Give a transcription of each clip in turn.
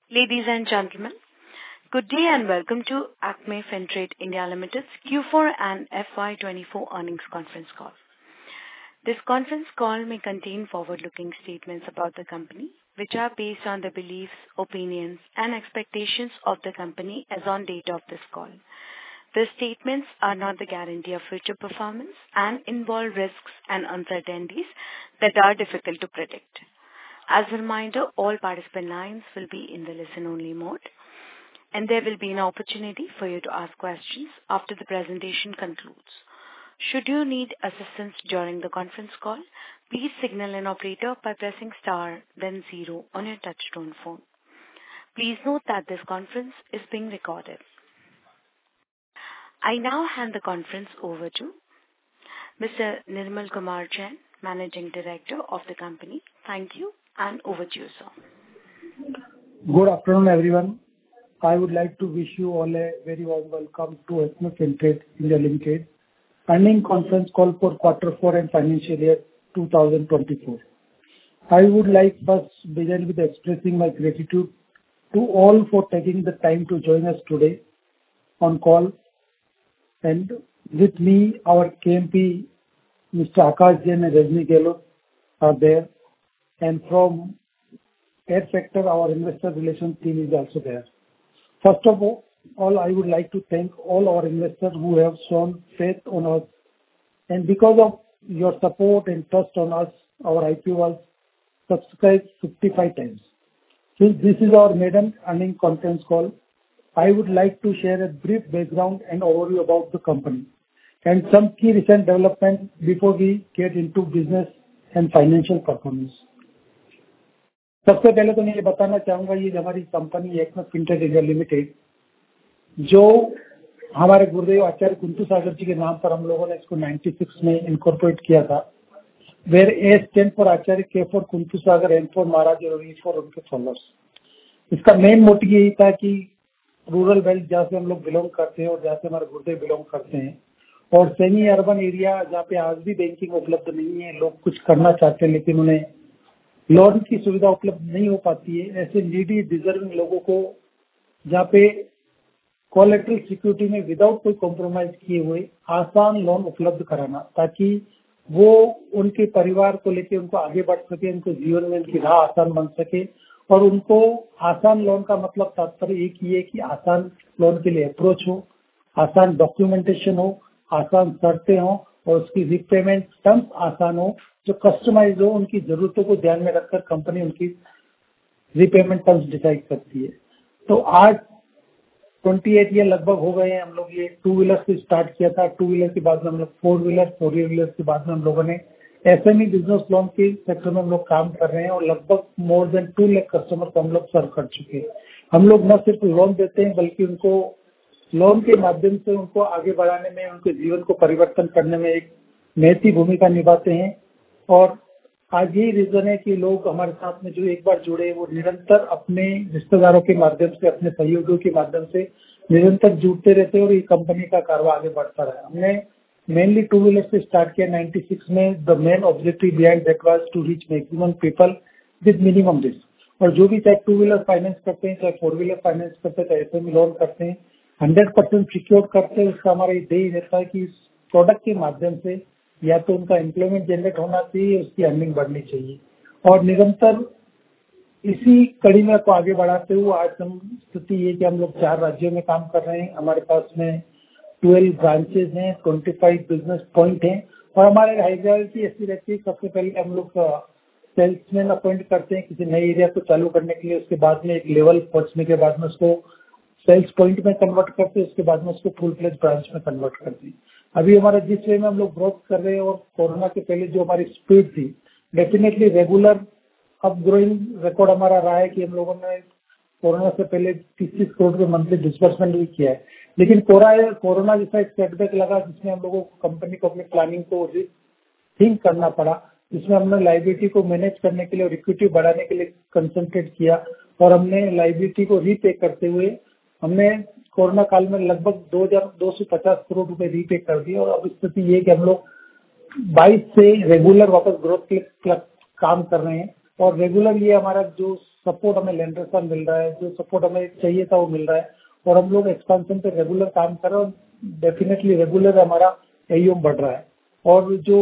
Ladies and gentlemen, good day and welcome to Acme Fintrade India Limited's Q4 and FY24 earnings conference call. This conference call may contain forward-looking statements about the company, which are based on the beliefs, opinions, and expectations of the company as on date of this call. These statements are not the guarantee of future performance and involve risks and uncertainties that are difficult to predict. As a reminder, all participant lines will be in the listen-only mode, and there will be an opportunity for you to ask questions after the presentation concludes. Should you need assistance during the conference call, please signal an operator by pressing star, then 0 on your touchtone phone. Please note that this conference is being recorded. I now hand the conference over to Mr. Nirmal Kumar Jain, Managing Director of the company. Thank you, and over to you, sir. Good afternoon, everyone. I would like to wish you all a very warm welcome to Acme Fintrade India Limited earnings conference call for Q4 and financial year 2024. I would like first begin with expressing my gratitude to all for taking the time to join us today on call. And with me, our KMP, Mr. Akash Jain and Rajni Gehlot are there. And from Air Sector, our investor relations team is also there. First of all, I would like to thank all our investors who have shown faith on us. And because of your support and trust on us, our IPO was subscribed 55 times. Since this is our maiden earnings conference call, I would like to share a brief background and overview about the company and some key recent developments before we get into business and financial performance. सबसे पहले तो मैं ये बताना चाहूंगा ये हमारी company Acme Fintrade India limited जो हमारे गुरुदेव आचार्य कुंतु सागर जी के नाम पर हम लोगों ने इसको 96 में इनकॉर्पोरेट किया था where A stand for Acharya के for Kunthu Sagar N for Maharaj और ई फॉर उनके फॉलोअर्स। इसका मेन मोटिव यही था कि रूरल बेल्ट जहाँ से हम लोग बिलोंग करते हैं और जहाँ से हमारे गुरुदेव बिलोंग करते हैं और सेमी अर्बन एरिया जहाँ पे आज भी बैंकिंग उपलब्ध नहीं है, लोग कुछ करना चाहते हैं लेकिन उन्हें लोन की सुविधा उपलब्ध नहीं हो पाती है, ऐसे नीडी डिजर्विंग लोगों को जहाँ पे कोलैटरल सिक्योरिटी में विदाउट कोई कॉम्प्रोमाइज किए हुए आसान लोन उपलब्ध कराना ताकि वो उनके परिवार को लेके उनको आगे बढ़ सके, उनको जीवन में उनकी राह आसान बन सके। और उनको आसान लोन का मतलब तात्पर्य एक ही है कि आसान लोन के लिए अप्रोच हो, आसान डॉक्यूमेंटेशन हो, आसान शर्तें हो और उसकी रिपेमेंट टर्म्स आसान हो जो कस्टमाइज हो, उनकी जरूरतों को ध्यान में रखकर कंपनी उनकी रिपेमेंट टर्म्स डिसाइड करती है। तो आज 28 ईयर लगभग हो गए हैं, हम लोग ये 2 व्हीलर से स्टार्ट किया था, 2 व्हीलर के बाद में हम लोग 4 व्हीलर के बाद में हम लोगों ने एसएमई बिजनेस लोन के सेक्टर में हम लोग काम कर रहे हैं और लगभग मोर देन 2 लाख कस्टमर को हम लोग सर्व कर चुके हैं। हम लोग न सिर्फ लोन देते हैं बल्कि उनको लोन के माध्यम से उनको आगे बढ़ाने में, उनके जीवन को परिवर्तन करने में एक महती भूमिका निभाते हैं। और आज यही रीजन है कि लोग हमारे साथ में जो एक बार जुड़े वो निरंतर अपने रिश्तेदारों के माध्यम से, अपने सहयोगियों के माध्यम से निरंतर जुड़ते रहते हैं और ये कंपनी का कारोबार आगे बढ़ता रहा। हमने मेनली 2 व्हीलर से स्टार्ट किया 96 में। The main objective behind that was to reach maximum people with minimum risk. और जो भी चाहे 2 व्हीलर फाइनेंस करते हैं, चाहे 4 व्हीलर फाइनेंस करते हैं, चाहे एसएमई लोन करते हैं, 100% सिक्योर करते हैं। उसका हमारा यही रहता है कि इस प्रोडक्ट के माध्यम से या तो उनका एम्प्लॉयमेंट जनरेट होना चाहिए, उसकी अर्निंग बढ़नी चाहिए। और निरंतर इसी कड़ी में को आगे बढ़ाते हुए आज हम स्थिति ये कि हम लोग 4 राज्यों में काम कर रहे हैं। हमारे पास में 12 ब्रांचेज हैं, 25 बिजनेस पॉइंट हैं और हमारे हायरार्की ऐसी रहती है। सबसे पहले हम लोग सेल्समैन अपॉइंट करते हैं किसी नए एरिया को चालू करने के लिए, उसके बाद में एक लेवल पहुंचने के बाद में उसको सेल्स पॉइंट में कन्वर्ट करते हैं, उसके बाद में उसको फुल फ्लेज ब्रांच में कन्वर्ट करते हैं। अभी हमारा जिस वे में हम लोग ग्रोथ कर रहे हैं और कोरोना के पहले जो हमारी स्पीड थी डेफिनेटली रेगुलर अब ग्रोइंग रिकॉर्ड हमारा रहा है कि हम लोगों ने कोरोना से पहले 30 करोड़ के मंथली डिस्बर्समेंट भी किया है। लेकिन कोरोना जैसा एक सेटबैक लगा जिसमें हम लोगों को कंपनी को अपनी प्लानिंग को थिंक करना पड़ा, जिसमें हमने लाइबिलिटी को मैनेज करने के लिए और इक्विटी बढ़ाने के लिए कंसंट्रेट किया और हमने लाइबिलिटी को रीपे करते हुए हमने कोरोना काल में लगभग 2250 करोड़ रुपए रीपे कर दिए। और अब स्थिति ये कि हम लोग 22 से रेगुलर वापस ग्रोथ के लिए काम कर रहे हैं और रेगुलर ये हमारा जो सपोर्ट हमें लेंडर से मिल रहा है, जो सपोर्ट हमें चाहिए था वो मिल रहा है और हम लोग एक्सपेंशन पे रेगुलर काम कर रहे हैं और डेफिनेटली रेगुलर हमारा AUM बढ़ रहा है। और जो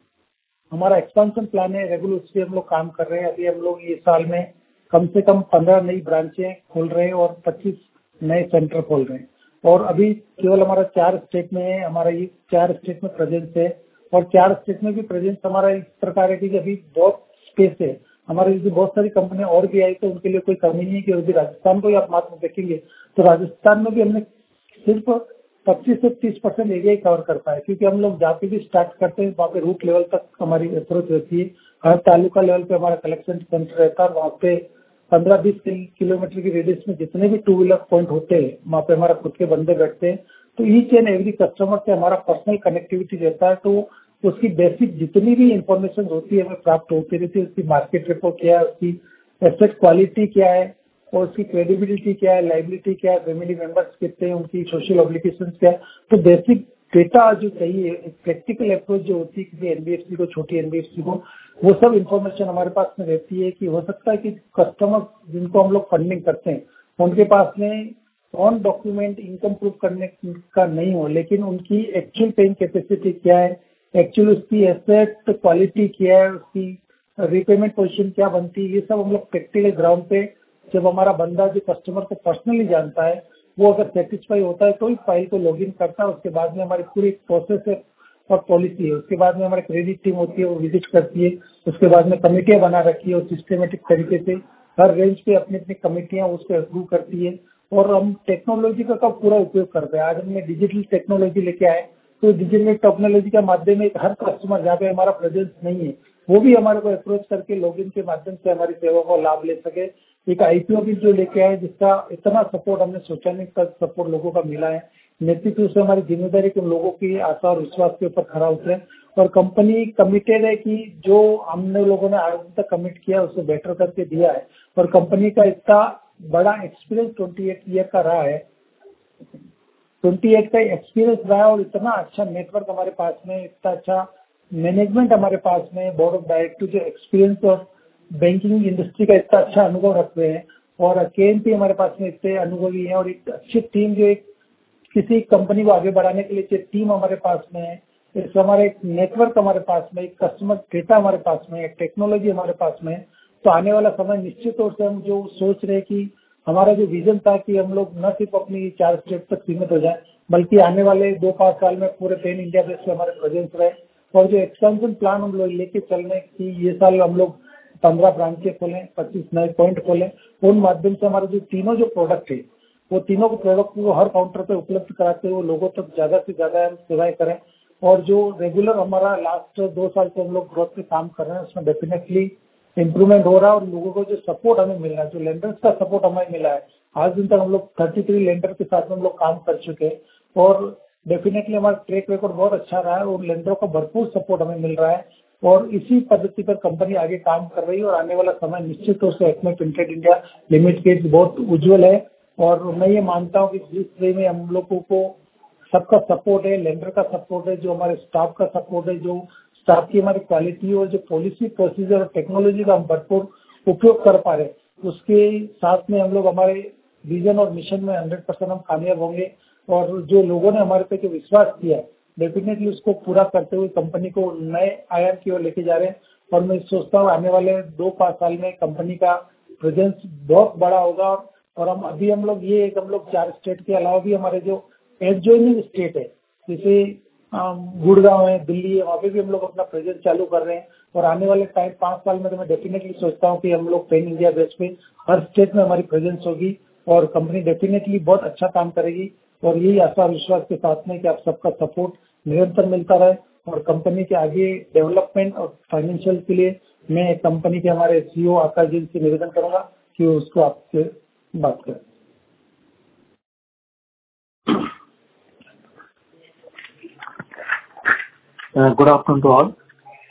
हमारा एक्सपेंशन प्लान है रेगुलर उस पर हम लोग काम कर रहे हैं। अभी हम लोग ये साल में कम से कम 15 नई ब्रांचें खोल रहे हैं और 25 नए सेंटर खोल रहे हैं और अभी केवल हमारा 4 स्टेट में है, हमारा ये 4 स्टेट में प्रेजेंस है और 4 स्टेट में भी प्रेजेंस हमारा इस प्रकार है कि अभी बहुत स्पेस है। हमारे जो बहुत सारी कंपनियां और भी आई तो उनके लिए कोई कमी नहीं है कि अभी राजस्थान को ही आप मात्र देखेंगे तो राजस्थान में भी हमने सिर्फ 25 से 30% एरिया ही कवर कर पाए, क्योंकि हम लोग जहाँ पे भी स्टार्ट करते हैं वहाँ पे रूट लेवल तक हमारी अप्रोच रहती है। हर तालुका लेवल पे हमारा कलेक्शन सेंटर रहता है, वहाँ पे 15-20 किलोमीटर की रेडियस में जितने भी 2 व्हीलर पॉइंट होते हैं वहाँ पे हमारा खुद के बंदे बैठते हैं। तो ईच एंड एवरी कस्टमर से हमारा पर्सनल कनेक्टिविटी रहता है, तो उसकी बेसिक जितनी भी इंफॉर्मेशन होती है हमें प्राप्त होती रहती है। उसकी मार्केट रिपोर्ट क्या है, उसकी एसेट क्वालिटी क्या है और उसकी क्रेडिबिलिटी क्या है, लाइबिलिटी क्या है, फैमिली मेंबर्स कितने हैं, उनकी सोशल ऑब्लिगेशंस क्या है। तो बेसिक डेटा जो चाहिए, प्रैक्टिकल अप्रोच जो होती है किसी एनबीएफसी को, छोटी एनबीएफसी को, वो सब इंफॉर्मेशन हमारे पास में रहती है। कि हो सकता है कि कस्टमर जिनको हम लोग फंडिंग करते हैं उनके पास में ऑन डॉक्यूमेंट इनकम प्रूफ करने का नहीं हो, लेकिन उनकी एक्चुअल पेइंग कैपेसिटी क्या है, एक्चुअल उसकी एसेट क्वालिटी क्या है, उसकी रीपेमेंट पोजीशन क्या बनती है, ये सब हम लोग प्रैक्टिकल ग्राउंड पे जब हमारा बंदा जो कस्टमर को पर्सनली जानता है वो अगर सेटिस्फाई होता है तो इस फाइल को लॉगिन करता है। उसके बाद में हमारी पूरी प्रोसेस है और पॉलिसी है। उसके बाद में हमारी क्रेडिट टीम होती है, वो विजिट करती है। उसके बाद में कमेटियां बना रखी है और सिस्टमेटिक तरीके से हर रेंज पे अपनी अपनी कमेटियां उसको अप्रूव करती है और हम टेक्नोलॉजी का पूरा उपयोग करते हैं। आज हमने डिजिटल टेक्नोलॉजी लेके आए तो डिजिटल टेक्नोलॉजी के माध्यम में हर कस्टमर जहाँ पे हमारा प्रेजेंस नहीं है वो भी हमारे को अप्रोच करके लॉगिन के माध्यम से हमारी सेवा का लाभ ले सके। एक IPO भी जो लेके आए जिसका इतना सपोर्ट हमने सोचा नहीं, तक सपोर्ट लोगों का मिला है। नेतृत्व से हमारी जिम्मेदारी कि लोगों की आशा और विश्वास के ऊपर खड़ा उतरे और कंपनी कमिटेड है कि जो हमने लोगों ने आज तक कमिट किया उसको बेटर करके दिया है। और कंपनी का इतना बड़ा एक्सपीरियंस 28 ईयर का रहा है, 28 का एक्सपीरियंस रहा है और इतना अच्छा नेटवर्क हमारे पास में, इतना अच्छा मैनेजमेंट हमारे पास में, बोर्ड ऑफ डायरेक्टर जो एक्सपीरियंस और बैंकिंग इंडस्ट्री का इतना अच्छा अनुभव रखते हैं और KMP हमारे पास में इतने अनुभवी है और एक अच्छी टीम जो एक किसी कंपनी को आगे बढ़ाने के लिए टीम हमारे पास में है, इस हमारे एक नेटवर्क हमारे पास में, एक कस्टमर डेटा हमारे पास में, एक टेक्नोलॉजी हमारे पास में। तो आने वाला समय निश्चित तौर से हम जो सोच रहे हैं कि हमारा जो विजन था कि हम लोग न सिर्फ अपनी 4 स्टेट तक सीमित हो जाए बल्कि आने वाले 2-5 साल में पूरे पैन इंडिया बेस पे हमारे प्रेजेंस रहे। और जो एक्सपेंशन प्लान हम लोग लेके चल रहे हैं कि ये साल हम लोग 15 ब्रांचें खोलें, 25 नए पॉइंट खोलें, उन माध्यम से हमारे जो तीनों जो प्रोडक्ट है वो तीनों को प्रोडक्ट को हर काउंटर पे उपलब्ध कराते हुए लोगों तक ज्यादा से ज्यादा हम सेवाएं करें। और जो रेगुलर हमारा लास्ट 2 साल से हम लोग ग्रोथ पे काम कर रहे हैं उसमें डेफिनेटली इम्प्रूवमेंट हो रहा है और लोगों को जो सपोर्ट हमें मिल रहा है, जो लेंडर्स का सपोर्ट हमें मिला है, आज दिन तक हम लोग 33 लेंडर के साथ में हम लोग काम कर चुके हैं और डेफिनेटली हमारा ट्रैक रिकॉर्ड बहुत अच्छा रहा है और लेंडरों का भरपूर सपोर्ट हमें मिल रहा है और इसी पद्धति पर कंपनी आगे काम कर रही है। और आने वाला समय निश्चित तौर से एक्मे फिनट्रेड इंडिया लिमिटेड बहुत उज्जवल है और मैं ये मानता हूँ कि जिस वे में हम लोगों को सबका सपोर्ट है, लेंडर का सपोर्ट है, जो हमारे स्टाफ का सपोर्ट है, जो स्टाफ की हमारी क्वालिटी और जो पॉलिसी प्रोसीजर और टेक्नोलॉजी का हम भरपूर उपयोग कर पा रहे हैं, उसके साथ में हम लोग हमारे विजन और मिशन में 100% हम कामयाब होंगे। और जो लोगों ने हमारे पे जो विश्वास किया है डेफिनेटली उसको पूरा करते हुए कंपनी को नए आयाम की ओर लेके जा रहे हैं। और मैं सोचता हूँ आने वाले 2-5 साल में कंपनी का प्रेजेंस बहुत बड़ा होगा। और हम लोग 4 स्टेट के अलावा भी हमारे जो एडजॉइनिंग स्टेट है जैसे गुड़गांव है, दिल्ली है, वहाँ पे भी हम लोग अपना प्रेजेंस चालू कर रहे हैं। और आने वाले 5 साल में तो मैं डेफिनेटली सोचता हूँ कि हम लोग पैन इंडिया बेस पे हर स्टेट में हमारी प्रेजेंस होगी और कंपनी डेफिनेटली बहुत अच्छा काम करेगी। और यही आशा विश्वास के साथ में कि आप सबका सपोर्ट निरंतर मिलता रहे और कंपनी के आगे डेवलपमेंट और फाइनेंशियल के लिए मैं कंपनी के हमारे CEO आकाश जी से निवेदन करूंगा कि उसको आपसे बात करें। Good afternoon to all.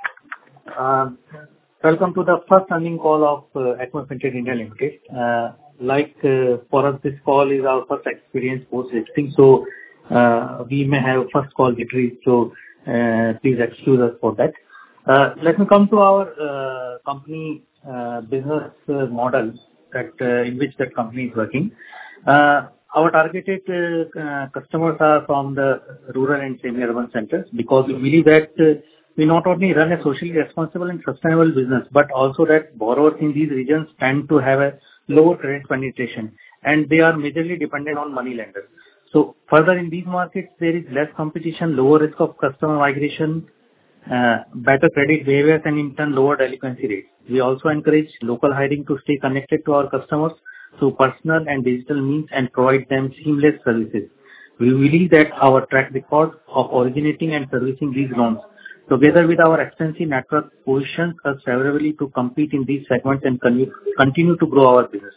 Welcome to the first earnings call of Acme Fintrade India Limited. For us, this call is our first experience post-listing, so we may have first call victory, so please excuse us for that. Let me come to our company business model. in which that company is working. Our targeted customers are from the rural and semi-urban centers, because we believe that we not only run a socially responsible and sustainable business, but also that borrowers in these regions tend to have a lower credit penetration, and they are majorly dependent on money lenders. So further, in these markets, there is less competition, lower risk of customer migration, better credit behaviors, and in turn, lower delinquency rates. We also encourage local hiring to stay connected to our customers through personal and digital means and provide them seamless services. We believe that our track record of originating and servicing these loans, together with our extensive network, positions us favorably to compete in these segments and continue to grow our business.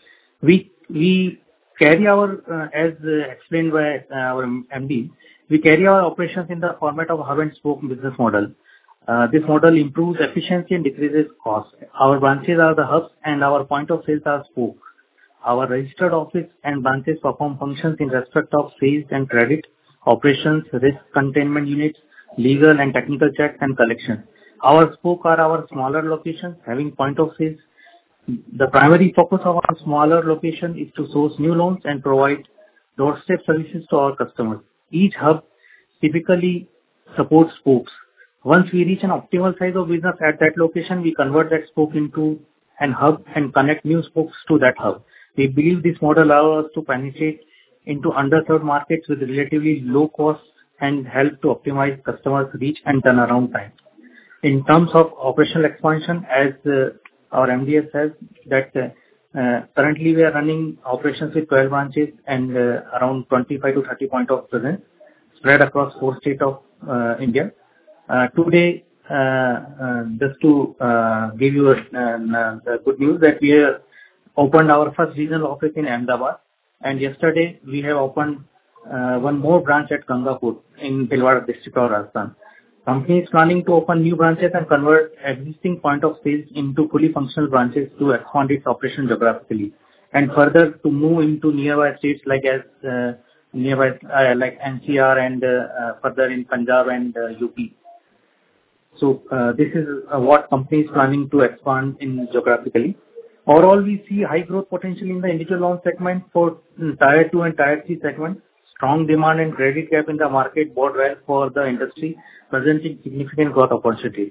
We carry our, as explained by our MD, we carry our operations in the format of hub and spoke business model. This model improves efficiency and decreases costs. Our branches are the hubs and our point of sales are spoke. Our registered office and branches perform functions in respect of sales and credit, operations, risk containment units, legal and technical checks, and collections. Our spoke are our smaller locations having point of sales. The primary focus of our smaller location is to source new loans and provide doorstep services to our customers. Each hub typically supports spokes. Once we reach an optimal size of business at that location, we convert that spoke into an hub and connect new spokes to that hub. We believe this model allows us to penetrate into underserved markets with relatively low costs and help to optimize customers' reach and turnaround time. In terms of operational expansion, as our MD says, that currently we are running operations with 12 branches and around 25 to 30 point of presence spread across 4 states of India. Today, just to give you the good news, that we have opened our first regional office in Ahmedabad, and yesterday we have opened one more branch at Gangapur in Bhilwara district of Rajasthan. Company is planning to open new branches and convert existing point of sales into fully functional branches to expand its operation geographically, and further to move into nearby states like like NCR and further in Punjab and UP. So this is what company is planning to expand in geographically. Overall, we see high growth potential in the individual loan segment for Tier 2 and Tier 3 segments. Strong demand and credit gap in the market bode well for the industry, presenting significant growth opportunities.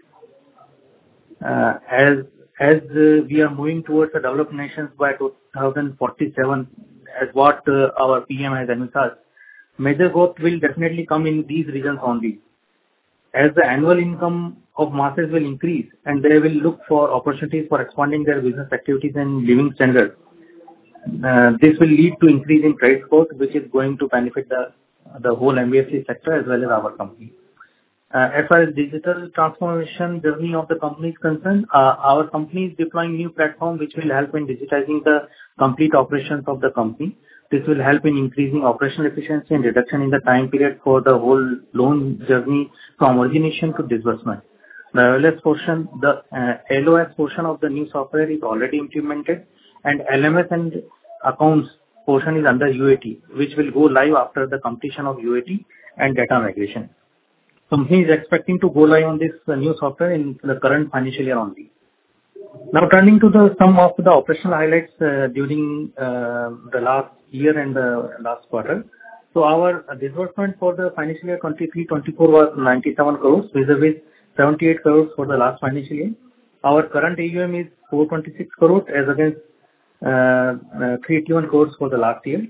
As we are moving towards the developed nations by 2047, as what our PM has envisaged, major growth will definitely come in these regions only. As the annual income of masses will increase and they will look for opportunities for expanding their business activities and living standards, this will lead to increase in credit growth, which is going to benefit the whole NBFC sector as well as our company. As far as digital transformation journey of the company is concerned, our company is deploying new platform which will help in digitizing the complete operations of the company. This will help in increasing operational efficiency and reduction in the time period for the whole loan journey from origination to disbursement. The LOS portion of the new software is already implemented, and LMS and accounts portion is under UAT, which will go live after the completion of UAT and data migration. Company is expecting to go live on this new software in the current financial year only. Now turning to some of the operational highlights during the last year and the last quarter. So our disbursement for the financial year 23-24 was 97 crores, vis-a-vis 78 crores for the last financial year. Our current AUM is 426 crores as against 381 crores for the last year.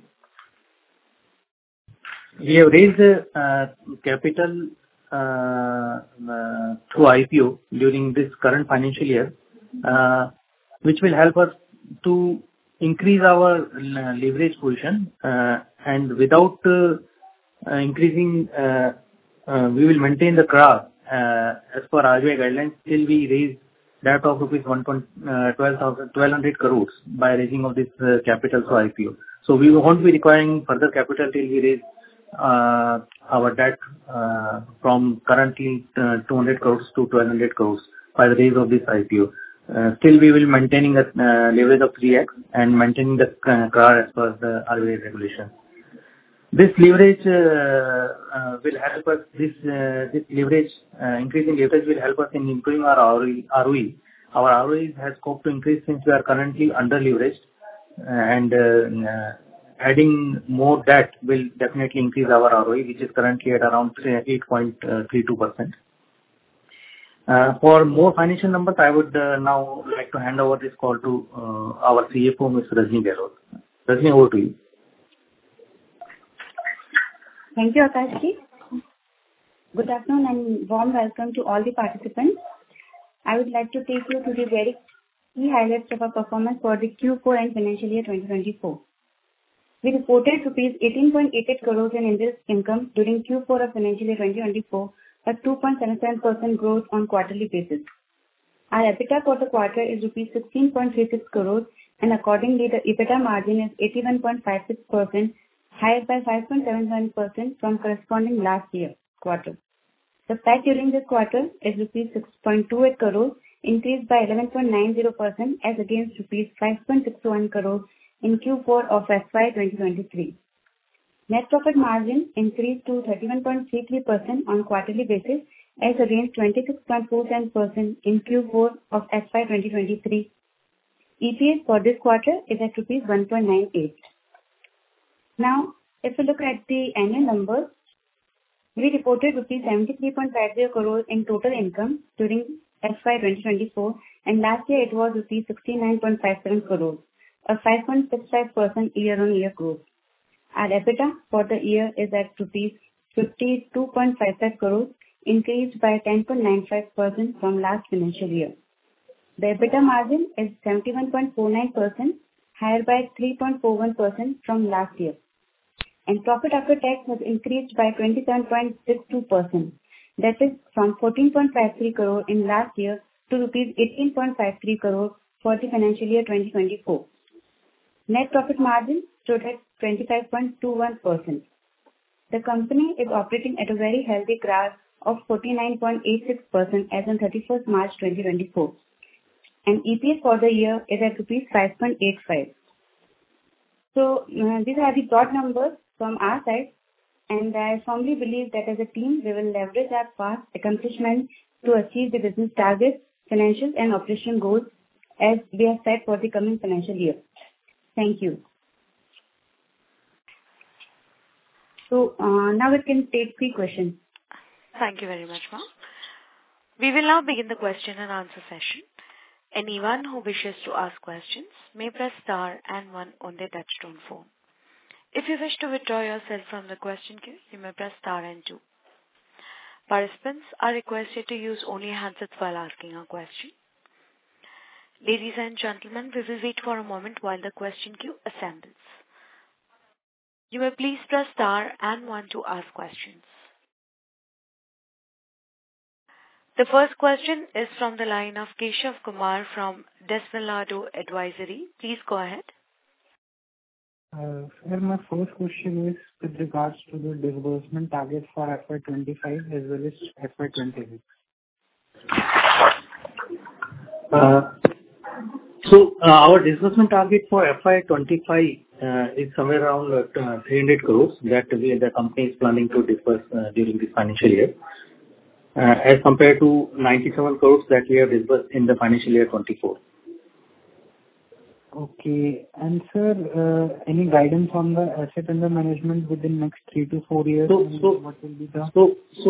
We have raised capital through IPO during this current financial year, which will help us to increase our leverage position, and without increasing, we will maintain the CRAR as per RBI guidelines till we raise that of rupees 1,200 crores by raising of this capital through IPO. So we won't be requiring further capital till we raise our debt from currently 200 crores to 1,200 crores by the raise of this IPO. Still we will maintaining a leverage of 3x and maintaining the CRAR as per the RBI regulation. This leverage will help us. This leverage increasing leverage will help us in improving our ROE our ROE has scope to increase since we are currently under-leveraged, and adding more debt will definitely increase our ROE, which is currently at around 8.32%. For more financial numbers, I would now like to hand over this call to our CFO, Ms. Rajni Gahlot. Rajni, over to you. Thank you, Akash ji. Good afternoon and warm welcome to all the participants. I would like to take you to the very key highlights of our performance for the Q4 and financial year 2024. We reported rupees 18.88 crores in interest income during Q4 of financial year 2024, a 2.77% growth on quarterly basis. Our EBITDA for the quarter is rupees 16.36 crores, and accordingly the EBITDA margin is 81.56%, higher by 5.77% from corresponding last year quarter. The PAT during this quarter is rupees 6.28 crores, increased by 11.90% as against rupees 5.61 crores in Q4 of FY 2023. Net profit margin increased to 31.33% on quarterly basis as against 26.47% in Q4 of FY 2023. EPS for this quarter is at rupees 1.98. Now, if we look at the annual numbers, we reported rupees 73.50 crores in total income during FY 2024, and last year it was rupees 69.57 crores, a 5.65% year-on-year growth. Our EBITDA for the year is at rupees 52.55 crores, increased by 10.95% from last financial year. The EBITDA margin is 71.49%, higher by 3.41% from last year. And profit after tax has increased by 27.62%. That is from 14.53 crore in last year to rupees 18.53 crore for the financial year 2024. Net profit margin stood at 25.21%. The company is operating at a very healthy graph of 49.86% as on 31st March 2024. And EPS for the year is at rupees 5.85. So these are the broad numbers from our side, and I firmly believe that as a team we will leverage our past accomplishments to achieve the business targets, financial and operational goals as we have set for the coming financial year. Thank you. So now we can take 3 questions. Thank you very much, ma'am. We will now begin the question and answer session. Anyone who wishes to ask questions may press star and 1 on their touchtone phone. If you wish to withdraw yourself from the question queue, you may press star and 2. Participants are requested to use only handsets while asking a question. Ladies and gentlemen, we will wait for a moment while the question queue assembles. You may please press star and 1 to ask questions. The first question is from the line of Keshav Kumar from Desvelado Advisory. Please go ahead. Sir, my first question is with regards to the disbursement target for FY25 as well as FY26. Our disbursement target for FY25 is somewhere around 300 crores that the company is planning to disburse during this financial year, as compared to 97 crores that we have disbursed in the financial year 24. Okay. And sir, any guidance on the asset under management within next 3 to 4 years? What will be the...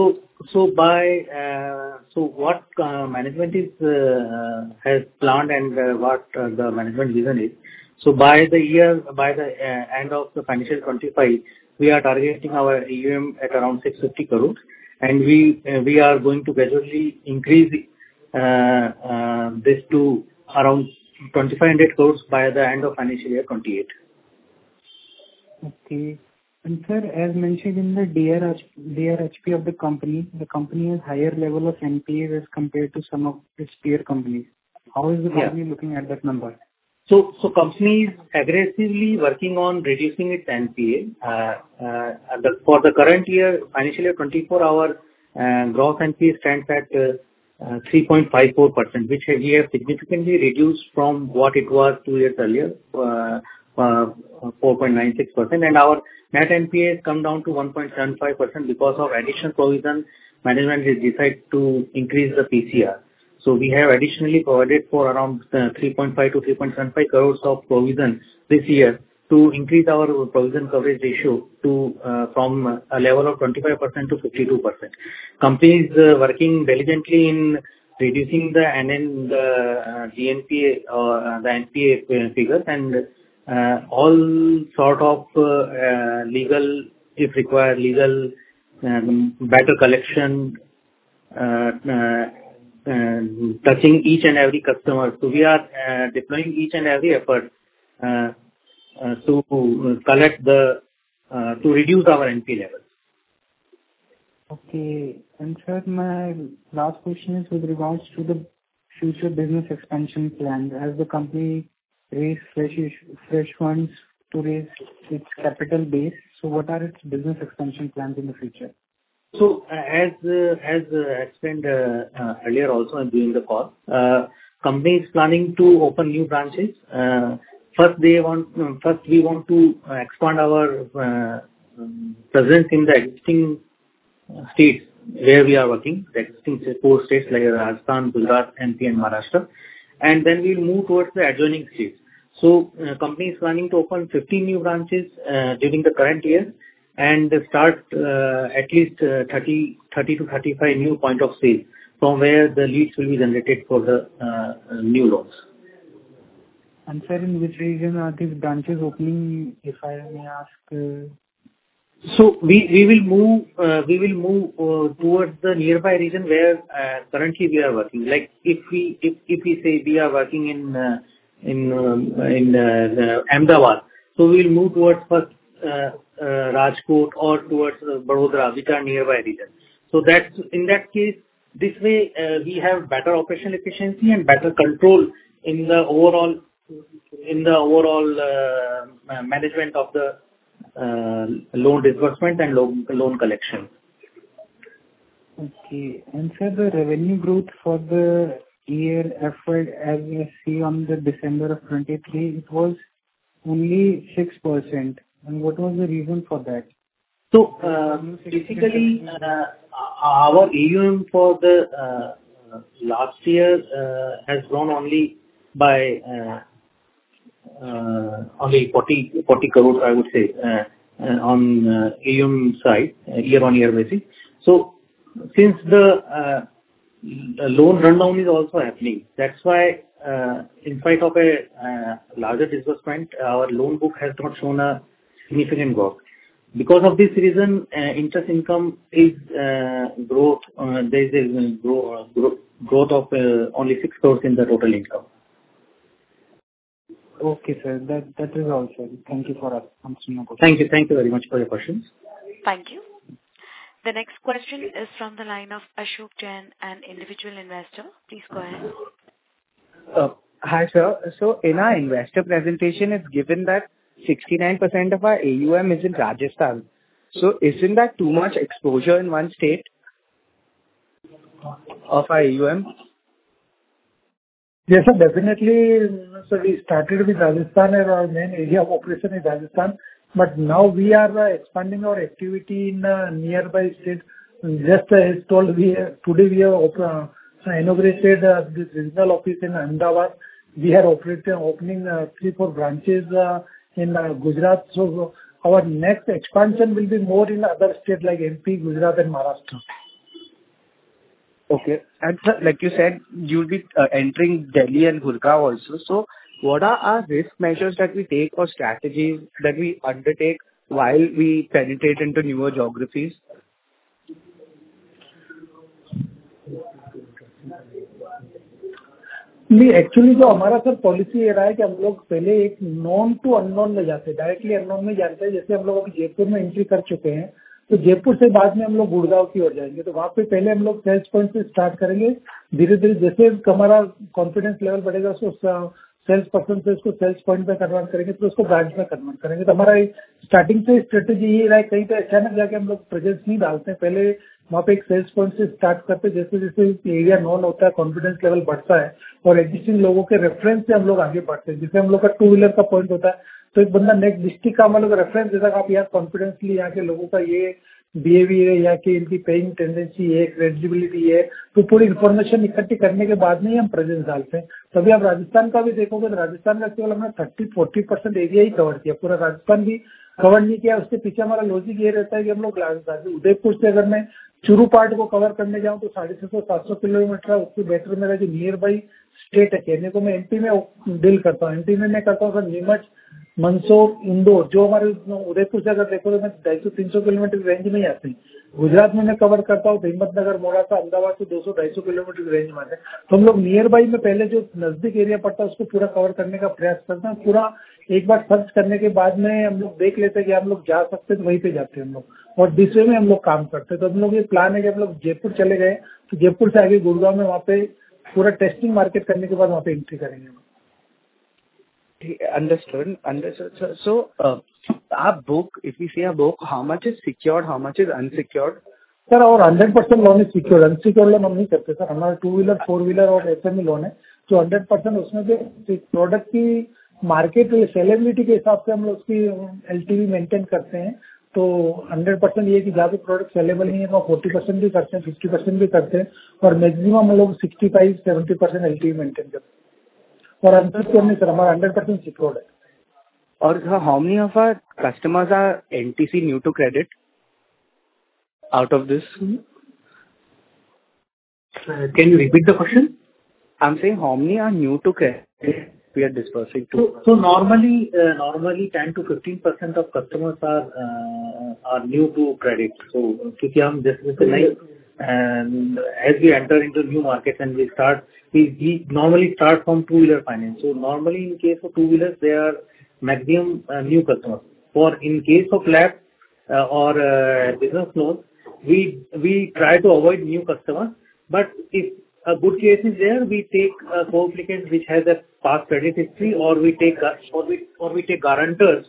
what management has planned and what the management vision is. So by the end of the financial 25, we are targeting our AUM at around 650 crores, and we are going to gradually increase this to around 2,500 crores by the end of financial year 28. Okay. And sir, as mentioned in the DRHP of the company has higher level of NPAs as compared to some of its peer companies. How is the company looking at that number? So company is aggressively working on reducing its NPA. For the current year, financial year 24, our gross NPA stands at 3.54%, which we have significantly reduced from what it was 2 years earlier, 4.96%. And our net NPA has come down to 1.75% because of additional provision. Management has decided to increase the PCR. So we have additionally provided for around 3.5 to 3.75 crores of provision this year to increase our provision coverage ratio to from a level of 25% to 52%. Company is working diligently in reducing the GNPA or the NPA figures, and all sort of legal, if required, legal better collection, touching each and every customer. So we are deploying each and every effort to collect to reduce our NP levels. Okay. And sir, my last question is with regards to the future business expansion plan. Has the company raised fresh funds to raise its capital base? So what are its business expansion plans in the future? So as explained earlier also during the call, company is planning to open new branches. First we want to expand our presence in the existing states where we are working, the existing 4 states like Rajasthan, Gujarat, MP and Maharashtra, and then we'll move towards the adjoining states. So company is planning to open 15 new branches during the current year and start at least 30 to 35 new point of sale from where the leads will be generated for the new loans. And sir, in which region are these branches opening, if I may ask? So we will move towards the nearby region where currently we are working. Like if we say we are working in Ahmedabad, so we will move towards first Rajkot or towards Vadodara, which are nearby region. So that's in that case, this way we have better operational efficiency and better control in the overall management of the loan disbursement and loan collection. Okay. And sir, the revenue growth for the year FY, as we see on the December of 23, it was only 6%. And what was the reason for that? So basically, our AUM for the last year has grown only by only 40 crores, I would say, on AUM side, year-on-year basis. So since the loan rundown is also happening, that's why in spite of a larger disbursement, our loan book has not shown a significant growth. Because of this reason, interest income is growth. There is a growth of only 6 crores in the total income. Okay, sir. That is all, sir. Thank you for answering my question. Thank you very much for your questions. Thank you. The next question is from the line of Ashok Jain, an individual investor. Please go ahead. Hi, sir. So in our investor presentation, it's given that 69% of our AUM is in Rajasthan. So isn't that too much exposure in one state of our AUM? Yes, sir, definitely. So we started with Rajasthan and our main area of operation is Rajasthan. But now we are expanding our activity in nearby states. Just as told, today we have inaugurated this regional office in Ahmedabad. We are opening 3-4 branches in Gujarat. So our next expansion will be more in other states like MP, Gujarat and Maharashtra. Okay. And sir, like you said, you'll be entering Delhi and Gurgaon also. So what are our risk measures that we take or strategies that we undertake while we penetrate into newer geographies? नहीं, actually जो हमारा sir policy ये रहा है कि हम लोग पहले एक नॉन टू अननोन में जाते हैं, डायरेक्टली अननोन में जानते हैं. जैसे हम लोग अभी जयपुर में एंट्री कर चुके हैं, तो जयपुर से बाद में हम लोग गुड़गांव की ओर जाएंगे. तो वहाँ पे पहले हम लोग सेल्स पॉइंट से स्टार्ट करेंगे. धीरे धीरे जैसे हमारा कॉन्फिडेंस लेवल बढ़ेगा, उसको सेल्स पर्सन से उसको सेल्स पॉइंट में कन्वर्ट करेंगे, तो उसको ब्रांच में कन्वर्ट करेंगे. तो हमारा स्टार्टिंग से स्ट्रेटेजी ये रहा है. कहीं पे अचानक जाके हम लोग प्रेजेंस नहीं डालते हैं. पहले वहाँ पे एक सेल्स पॉइंट से स्टार्ट करते हैं. जैसे जैसे एरिया नॉन होता है, कॉन्फिडेंस लेवल बढ़ता है और एग्जिस्टिंग लोगों के रेफरेंस से हम लोग आगे बढ़ते हैं. जैसे हम लोग का 2 व्हीलर का पॉइंट होता है, तो एक बंदा नेक्स्ट डिस्ट्रिक्ट का हम लोग रेफरेंस देता है, आप यार कॉन्फिडेंसली यहाँ के लोगों का ये बिहेवियर है, या कि इनकी पेइंग टेंडेंसी है, क्रेडिबिलिटी है, तो पूरी इन्फॉर्मेशन इकट्ठी करने के बाद में ही हम प्रेजेंस डालते हैं। तभी आप राजस्थान का भी देखोगे तो राजस्थान का केवल हमने 30-40% एरिया ही कवर किया, पूरा राजस्थान भी कवर नहीं किया। उसके पीछे हमारा लॉजिक ये रहता है कि हम लोग उदयपुर से अगर मैं चूरू पार्ट को कवर करने जाऊं तो 650-700 किलोमीटर है। उससे बेटर मेरा जो नियर बाई स्टेट है, कहने को मैं एमपी में डील करता हूँ। एमपी में मैं करता हूँ सर नीमच, मंदसौर, इंदौर, जो हमारे उदयपुर से अगर देखो तो मैं 250-300 किलोमीटर रेंज में ही आते हैं। गुजरात में मैं कवर करता हूँ, हिम्मतनगर, मोड़ासा, अहमदाबाद से 200-250 किलोमीटर रेंज में आते हैं। तो हम लोग नियर बाई में पहले जो नजदीक एरिया पड़ता है उसको पूरा कवर करने का प्रयास करते हैं। पूरा एक बार सर्च करने के बाद में हम लोग देख लेते हैं कि हम लोग जा सकते हैं तो वहीं पे जाते हैं हम लोग, और दूसरे में हम लोग काम करते हैं। तो हम लोग ये प्लान है कि हम लोग जयपुर चले गए तो जयपुर से आगे गुड़गांव में वहाँ पे पूरा टेस्टिंग मार्केट करने के बाद वहाँ पे एंट्री करेंगे। Understood. Sir. So, our book, if we say a book, how much is secured, how much is unsecured? Sir और 100% loan is secured. Unsecured loan हम नहीं करते सर। हमारा 2 व्हीलर, 4 व्हीलर और एसएमई लोन है जो 100% उसमें भी प्रोडक्ट की मार्केट सेलेबिलिटी के हिसाब से हम लोग उसकी एलटीवी मेंटेन करते हैं। तो 100% ये कि जहाँ पे प्रोडक्ट सेलेबल नहीं है तो 40% भी करते हैं, 50% भी करते हैं, और मैक्सिमम हम लोग 65-70% एलटीवी मेंटेन करते हैं। और अनसिक्योर्ड नहीं सर, हमारा 100% सिक्योर्ड है। और how many of our customers are NTC new to credit out of this? Can you repeat the question? I'm saying how many are new to credit we are dispersing to? So normally 10-15% of customers are new to credit. So क्योंकि हम जैसे नहीं, and as we enter into new markets and we normally start from two-wheeler finance. So normally in case of two-wheelers, they are maximum new customers. For in case of LAP or business loans, we try to avoid new customers. But if a good case is there, we take co-applicants which has a past credit history, or we take guarantors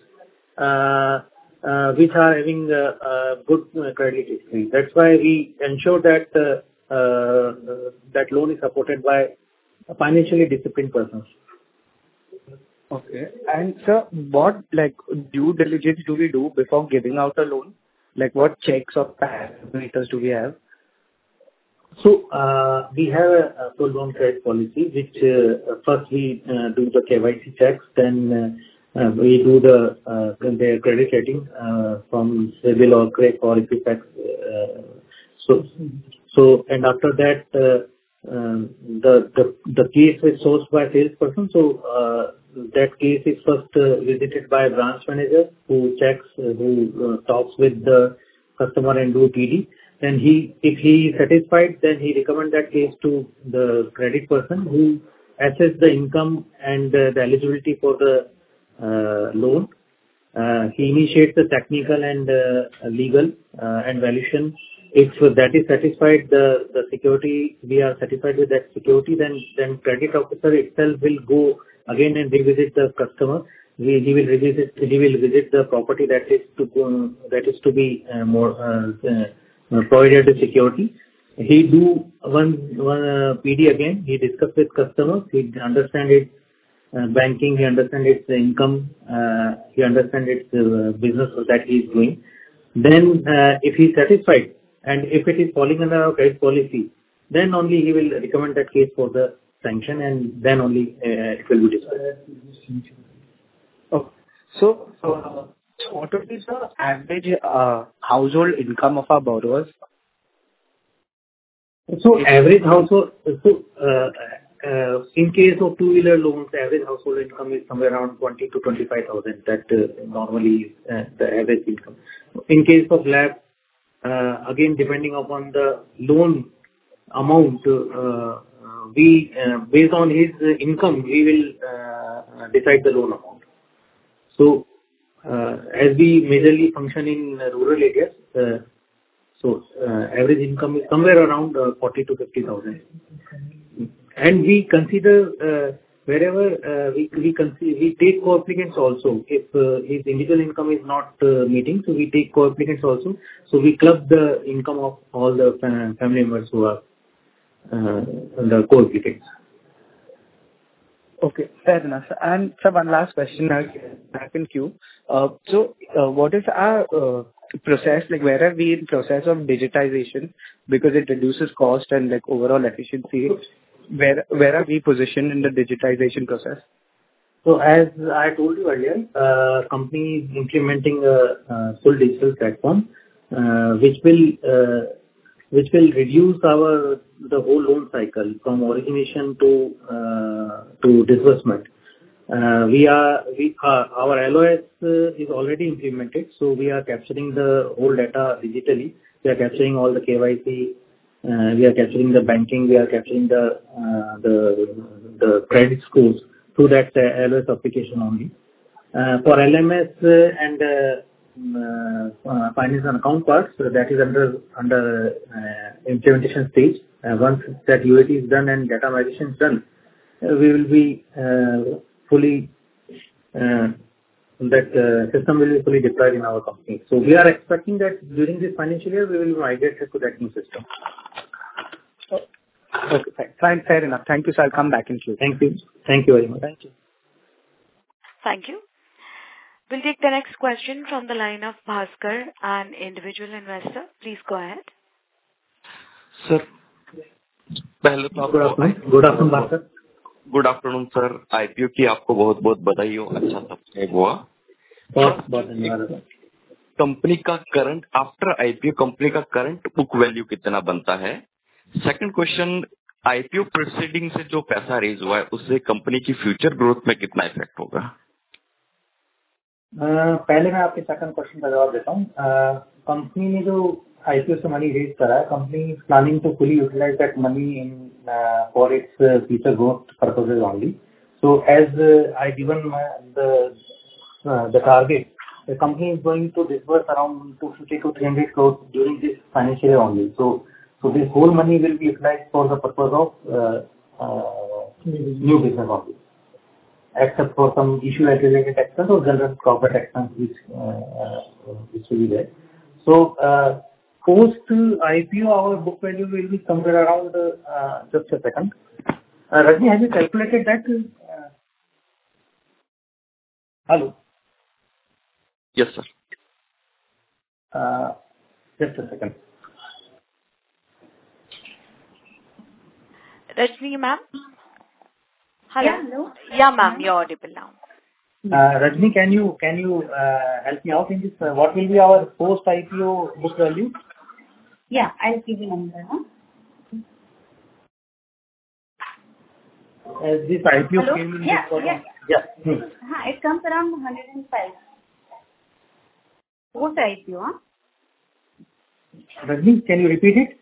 which are having good credit history. That's why we ensure that that loan is supported by financially disciplined persons. Okay. And sir, what due diligence do we do before giving out a loan? Like what checks or parameters do we have? So we have a full loan credit policy, which first we do the KYC checks, then we do the credit rating from CIBIL or CREC or Equifax. So and after that the case is sourced by salesperson. So that case is first visited by a branch manager who checks, who talks with the customer and do TD. Then if he is satisfied, then he recommend that case to the credit person who assess the income and the eligibility for the loan. He initiates the technical and legal and valuation. If that is satisfied, the security, we are satisfied with that security, then credit officer itself will go again and revisit the customer. He will visit the property that is to be provided as security. He do one PD again. He discuss with customers. He understand its banking. He understand its income. He understand its business that he is doing. Then if he is satisfied and if it is falling under our credit policy, then only he will recommend that case for the sanction, and then only it will be discussed. Okay. So what would be the average household income of our borrowers? So average household, in case of two-wheeler loans, the average household income is somewhere around 20 to 25,000. That normally is the average income. In case of LAP, again depending upon the loan amount, we based on his income we will decide the loan amount. So as we majorly function in rural areas, so average income is somewhere around 40 to 50,000. And we consider wherever we take co-applicants also. If his individual income is not meeting, so we take co-applicants also. So we club the income of all the family members who are the co-applicants. Okay, fair enough. And sir, one last question back in queue. What is our process, like where are we in process of digitization? Because it reduces cost and like overall efficiency. Where are we positioned in the digitization process? So as I told you earlier, company is implementing a full digital platform, which will reduce the whole loan cycle from origination to disbursement. Our LOS is already implemented, so we are capturing the whole data digitally. We are capturing all the KYC, we are capturing the banking, we are capturing the credit scores through that LOS application only. For LMS and finance and account parts, so that is under implementation stage. Once that UAT is done and data migration is done, we will be fully that system will be fully deployed in our company. So we are expecting that during this financial year we will migrate to that new system. Okay, fine, fair enough. Thank you, sir. I'll come back in queue. Thank you. Thank you very much. Thank you. Thank you. We'll take the next question from the line of Bhaskar, an individual investor. Please go ahead. Sir पहले तो आपको good afternoon Bhaskar. Good afternoon sir. IPO की आपको बहुत बहुत बधाई हो. अच्छा सब्सक्राइब हुआ. बहुत बहुत धन्यवाद. कंपनी का करंट आफ्टर आईपीओ कंपनी का करंट बुक वैल्यू कितना बनता है? सेकंड क्वेश्चन, आईपीओ प्रोसीडिंग से जो पैसा रेज हुआ है उससे कंपनी की फ्यूचर ग्रोथ में कितना इफेक्ट होगा? पहले मैं आपके सेकंड क्वेश्चन का जवाब देता हूँ. कंपनी ने जो आईपीओ से मनी रेज करा है, company is planning to fully utilise that money in for its future growth purposes only. So as I given the target, the company is going to disburse around 250 to 300 crores during this financial year only. So this whole money will be utilized for the purpose of new business only, except for some issue-related expense or general corporate expense which will be there. So post IPO, our book value will be somewhere around just a second. Rajni, have you calculated that? Hello. Yes, sir. Just a second. Rajni, ma'am? Hello? Yeah, hello. Yeah, ma'am, you're audible now. Rajni, can you help me out in this? What will be our post-IPO book value? Yeah, I'll give you number. As this IPO Hello? came in Yeah, this quarter. yeah. Yeah. It comes around 105. Post IPO, huh? Rajni, can you repeat it?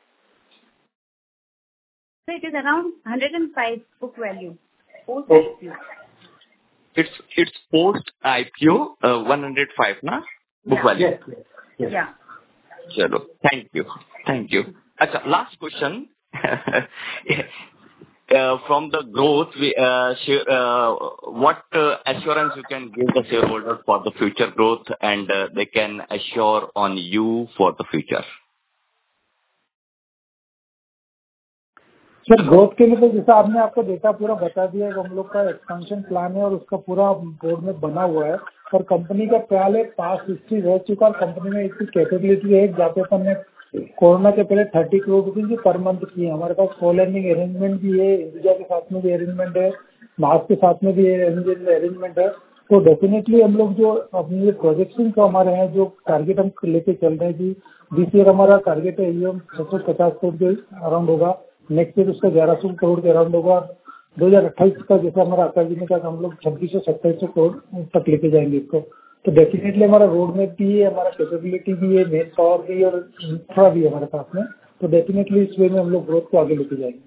So it is around 105 book value. Post Okay. IPO. It's post IPO 105 ना book value. Yes. Yeah. चलो, thank you. अच्छा, last question. From the growth, what assurance you can give the shareholders for the future growth and they can assure on you for the future? Sir growth के लिए तो जैसा आपने आपको data पूरा बता दिया है, हम लोग का एक्सपेंशन प्लान है और उसका पूरा बोर्ड में बना हुआ है. और कंपनी का पहले पास हिस्ट्री रह चुका है. कंपनी में इतनी कैपेबिलिटी है, जहाँ पे अपन ने कोरोना के पहले 30 करोड़ रुपए पर मंथ की है. हमारे पास कॉल लैंडिंग अरेंजमेंट भी है, इंडिया के साथ में भी अरेंजमेंट है, मार्च के साथ में भी अरेंजमेंट है. तो डेफिनेटली हम लोग जो अपने प्रोजेक्शन जो हमारे हैं, जो टारगेट हम लेके चल रहे हैं कि दिस ईयर हमारा टारगेट है ये 650 करोड़ के अराउंड होगा, नेक्स्ट ईयर उसका 1100 करोड़ के अराउंड होगा, 2028 का जैसा हमारा आकाश जी ने कहा हम लोग 2600-2700 करोड़ तक लेके जाएंगे इसको. तो डेफिनेटली हमारा रोड मैप भी है, हमारा कैपेबिलिटी भी है, मेन पावर भी और इंफ्रा भी है हमारे पास में. तो डेफिनेटली इस वे में हम लोग ग्रोथ को आगे लेके जाएंगे.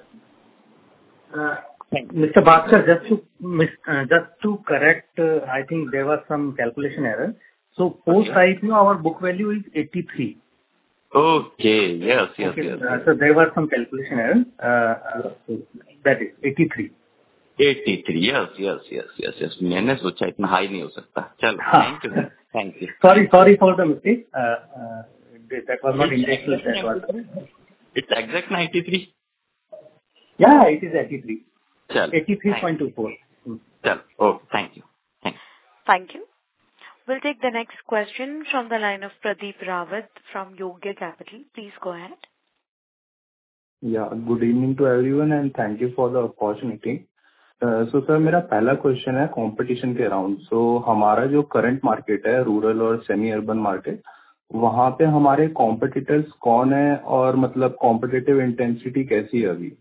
Mr. Bhaskar, just to correct, I think there was some calculation error. So post IPO, our book value is 83. Okay. Yes. So there was some calculation error. So that is 83. 83. Yes. मैंने सोचा इतना high नहीं हो सकता. चलो, thank you. Sorry for the mistake. That was not intentional. It's exact 93. Yeah, it is 83. चलो 83.24. चलो okay, thank you. Thank you. We'll take the next question from the line of Pradeep Rawat from Yogya Capital. Please go ahead. Yeah, good evening to everyone and thank you for the opportunity. So sir मेरा पहला question है competition के around. So हमारा जो current market है rural और semi urban market, वहाँ पे हमारे कॉम्पिटिटर्स कौन है और मतलब कॉम्पिटिटिव इंटेंसिटी कैसी है अभी?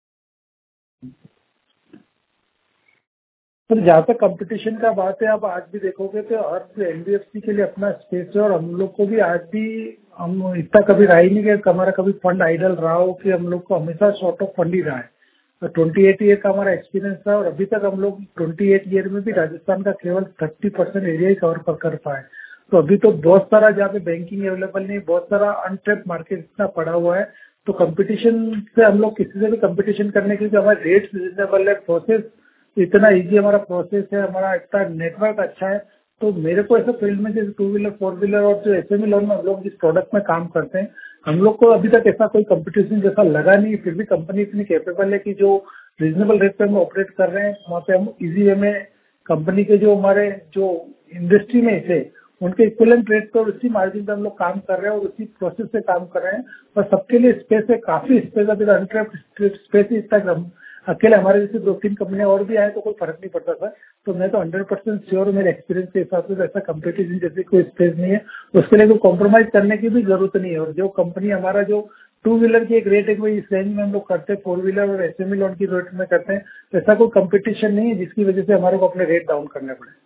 सर जहाँ तक कंपटीशन का बात है, आप आज भी देखोगे तो हर एनबीएफसी के लिए अपना स्पेस है और हम लोग को भी आज भी हम इतना कभी रहा ही नहीं कि हमारा कभी फंड आइडल रहा हो कि हम लोग को हमेशा शॉर्ट ऑफ फंड ही रहा है. 28 ईयर का हमारा एक्सपीरियंस था और अभी तक हम लोग 28 ईयर में भी राजस्थान का केवल 30% एरिया ही कवर कर पाए. तो अभी तो बहुत सारा जहाँ पे बैंकिंग अवेलेबल नहीं, बहुत सारा अनटेप्ड मार्केट इतना पड़ा हुआ है. तो कंपटीशन से हम लोग किसी से भी कंपटीशन करने के लिए हमारे रेट्स रिजनेबल है, प्रोसेस इतना इजी हमारा प्रोसेस है, हमारा इतना नेटवर्क अच्छा है. तो मेरे को ऐसे फील्ड में जैसे 2 व्हीलर 4 व्हीलर और जो एसएमई लोन में हम लोग जिस प्रोडक्ट में काम करते हैं, हम लोग को अभी तक ऐसा कोई कंपटीशन जैसा लगा नहीं. फिर भी कंपनी इतनी कैपेबल है कि जो रीजनेबल रेट पे हम ऑपरेट कर रहे हैं वहाँ पे हम इजी वे में कंपनी के जो हमारे जो इंडस्ट्री में थे उनके इक्विवेलेंट रेट पर उसी मार्जिन पे हम लोग काम कर रहे हैं और उसी प्रोसेस से काम कर रहे हैं. और सबके लिए स्पेस है, काफी स्पेस है. अनट्रैप्ड स्पेस ही तक हम अकेले हमारे जैसे 2-3 कंपनियां और भी आए तो कोई फर्क नहीं पड़ता था. तो मैं तो 100% श्योर मेरे एक्सपीरियंस के हिसाब से ऐसा कंपटीशन जैसे कोई स्पेस नहीं है. उसके लिए कोई कॉम्प्रोमाइज करने की भी जरूरत नहीं है. और जो कंपनी हमारा जो 2 व्हीलर की एक रेट है कोई इस रेंज में हम लोग करते हैं, 4 व्हीलर और एसएमई लोन की रेट में करते हैं. तो ऐसा कोई कंपटीशन नहीं है जिसकी वजह से हमारे को अपने रेट डाउन करने पड़े.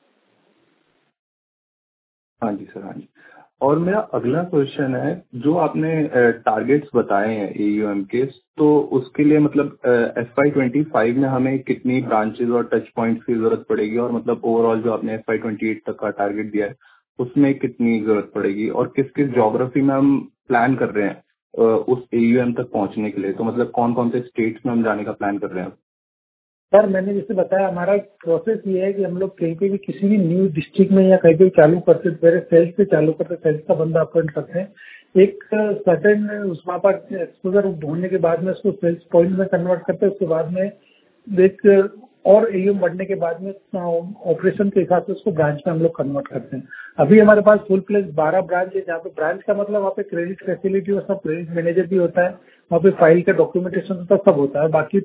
हाँ जी सर, हाँ जी. और मेरा अगला क्वेश्चन है, जो आपने टारगेट्स बताए हैं एयूएम के, तो उसके लिए मतलब FY25 में हमें कितनी ब्रांचेस और टच पॉइंट्स की जरूरत पड़ेगी और मतलब ओवरऑल जो आपने FY28 तक का टारगेट दिया है उसमें कितनी जरूरत पड़ेगी और किस किस ज्योग्राफी में हम प्लान कर रहे हैं उस एयूएम तक पहुंचने के लिए? तो मतलब कौन कौन से स्टेट्स में हम जाने का प्लान कर रहे हैं? सर मैंने जैसे बताया हमारा प्रोसेस ये है कि हम लोग कहीं पे भी किसी भी न्यू डिस्ट्रिक्ट में या कहीं पे चालू करते पहले सेल्स से चालू करते, सेल्स का बंदा अपॉइंट करते हैं. एक सर्टेन उस वहाँ पर एक्सपोजर होने के बाद में उसको सेल्स पॉइंट में कन्वर्ट करते हैं. उसके बाद में एक और एयूएम बढ़ने के बाद में ऑपरेशन के हिसाब से उसको ब्रांच में हम लोग कन्वर्ट करते हैं. अभी हमारे पास फुल प्लेस 12 ब्रांच है, जहाँ पे ब्रांच का मतलब वहाँ पे क्रेडिट फैसिलिटी और सब क्रेडिट मैनेजर भी होता है, वहाँ पे फाइल का डॉक्यूमेंटेशन होता है, सब होता है. बाकी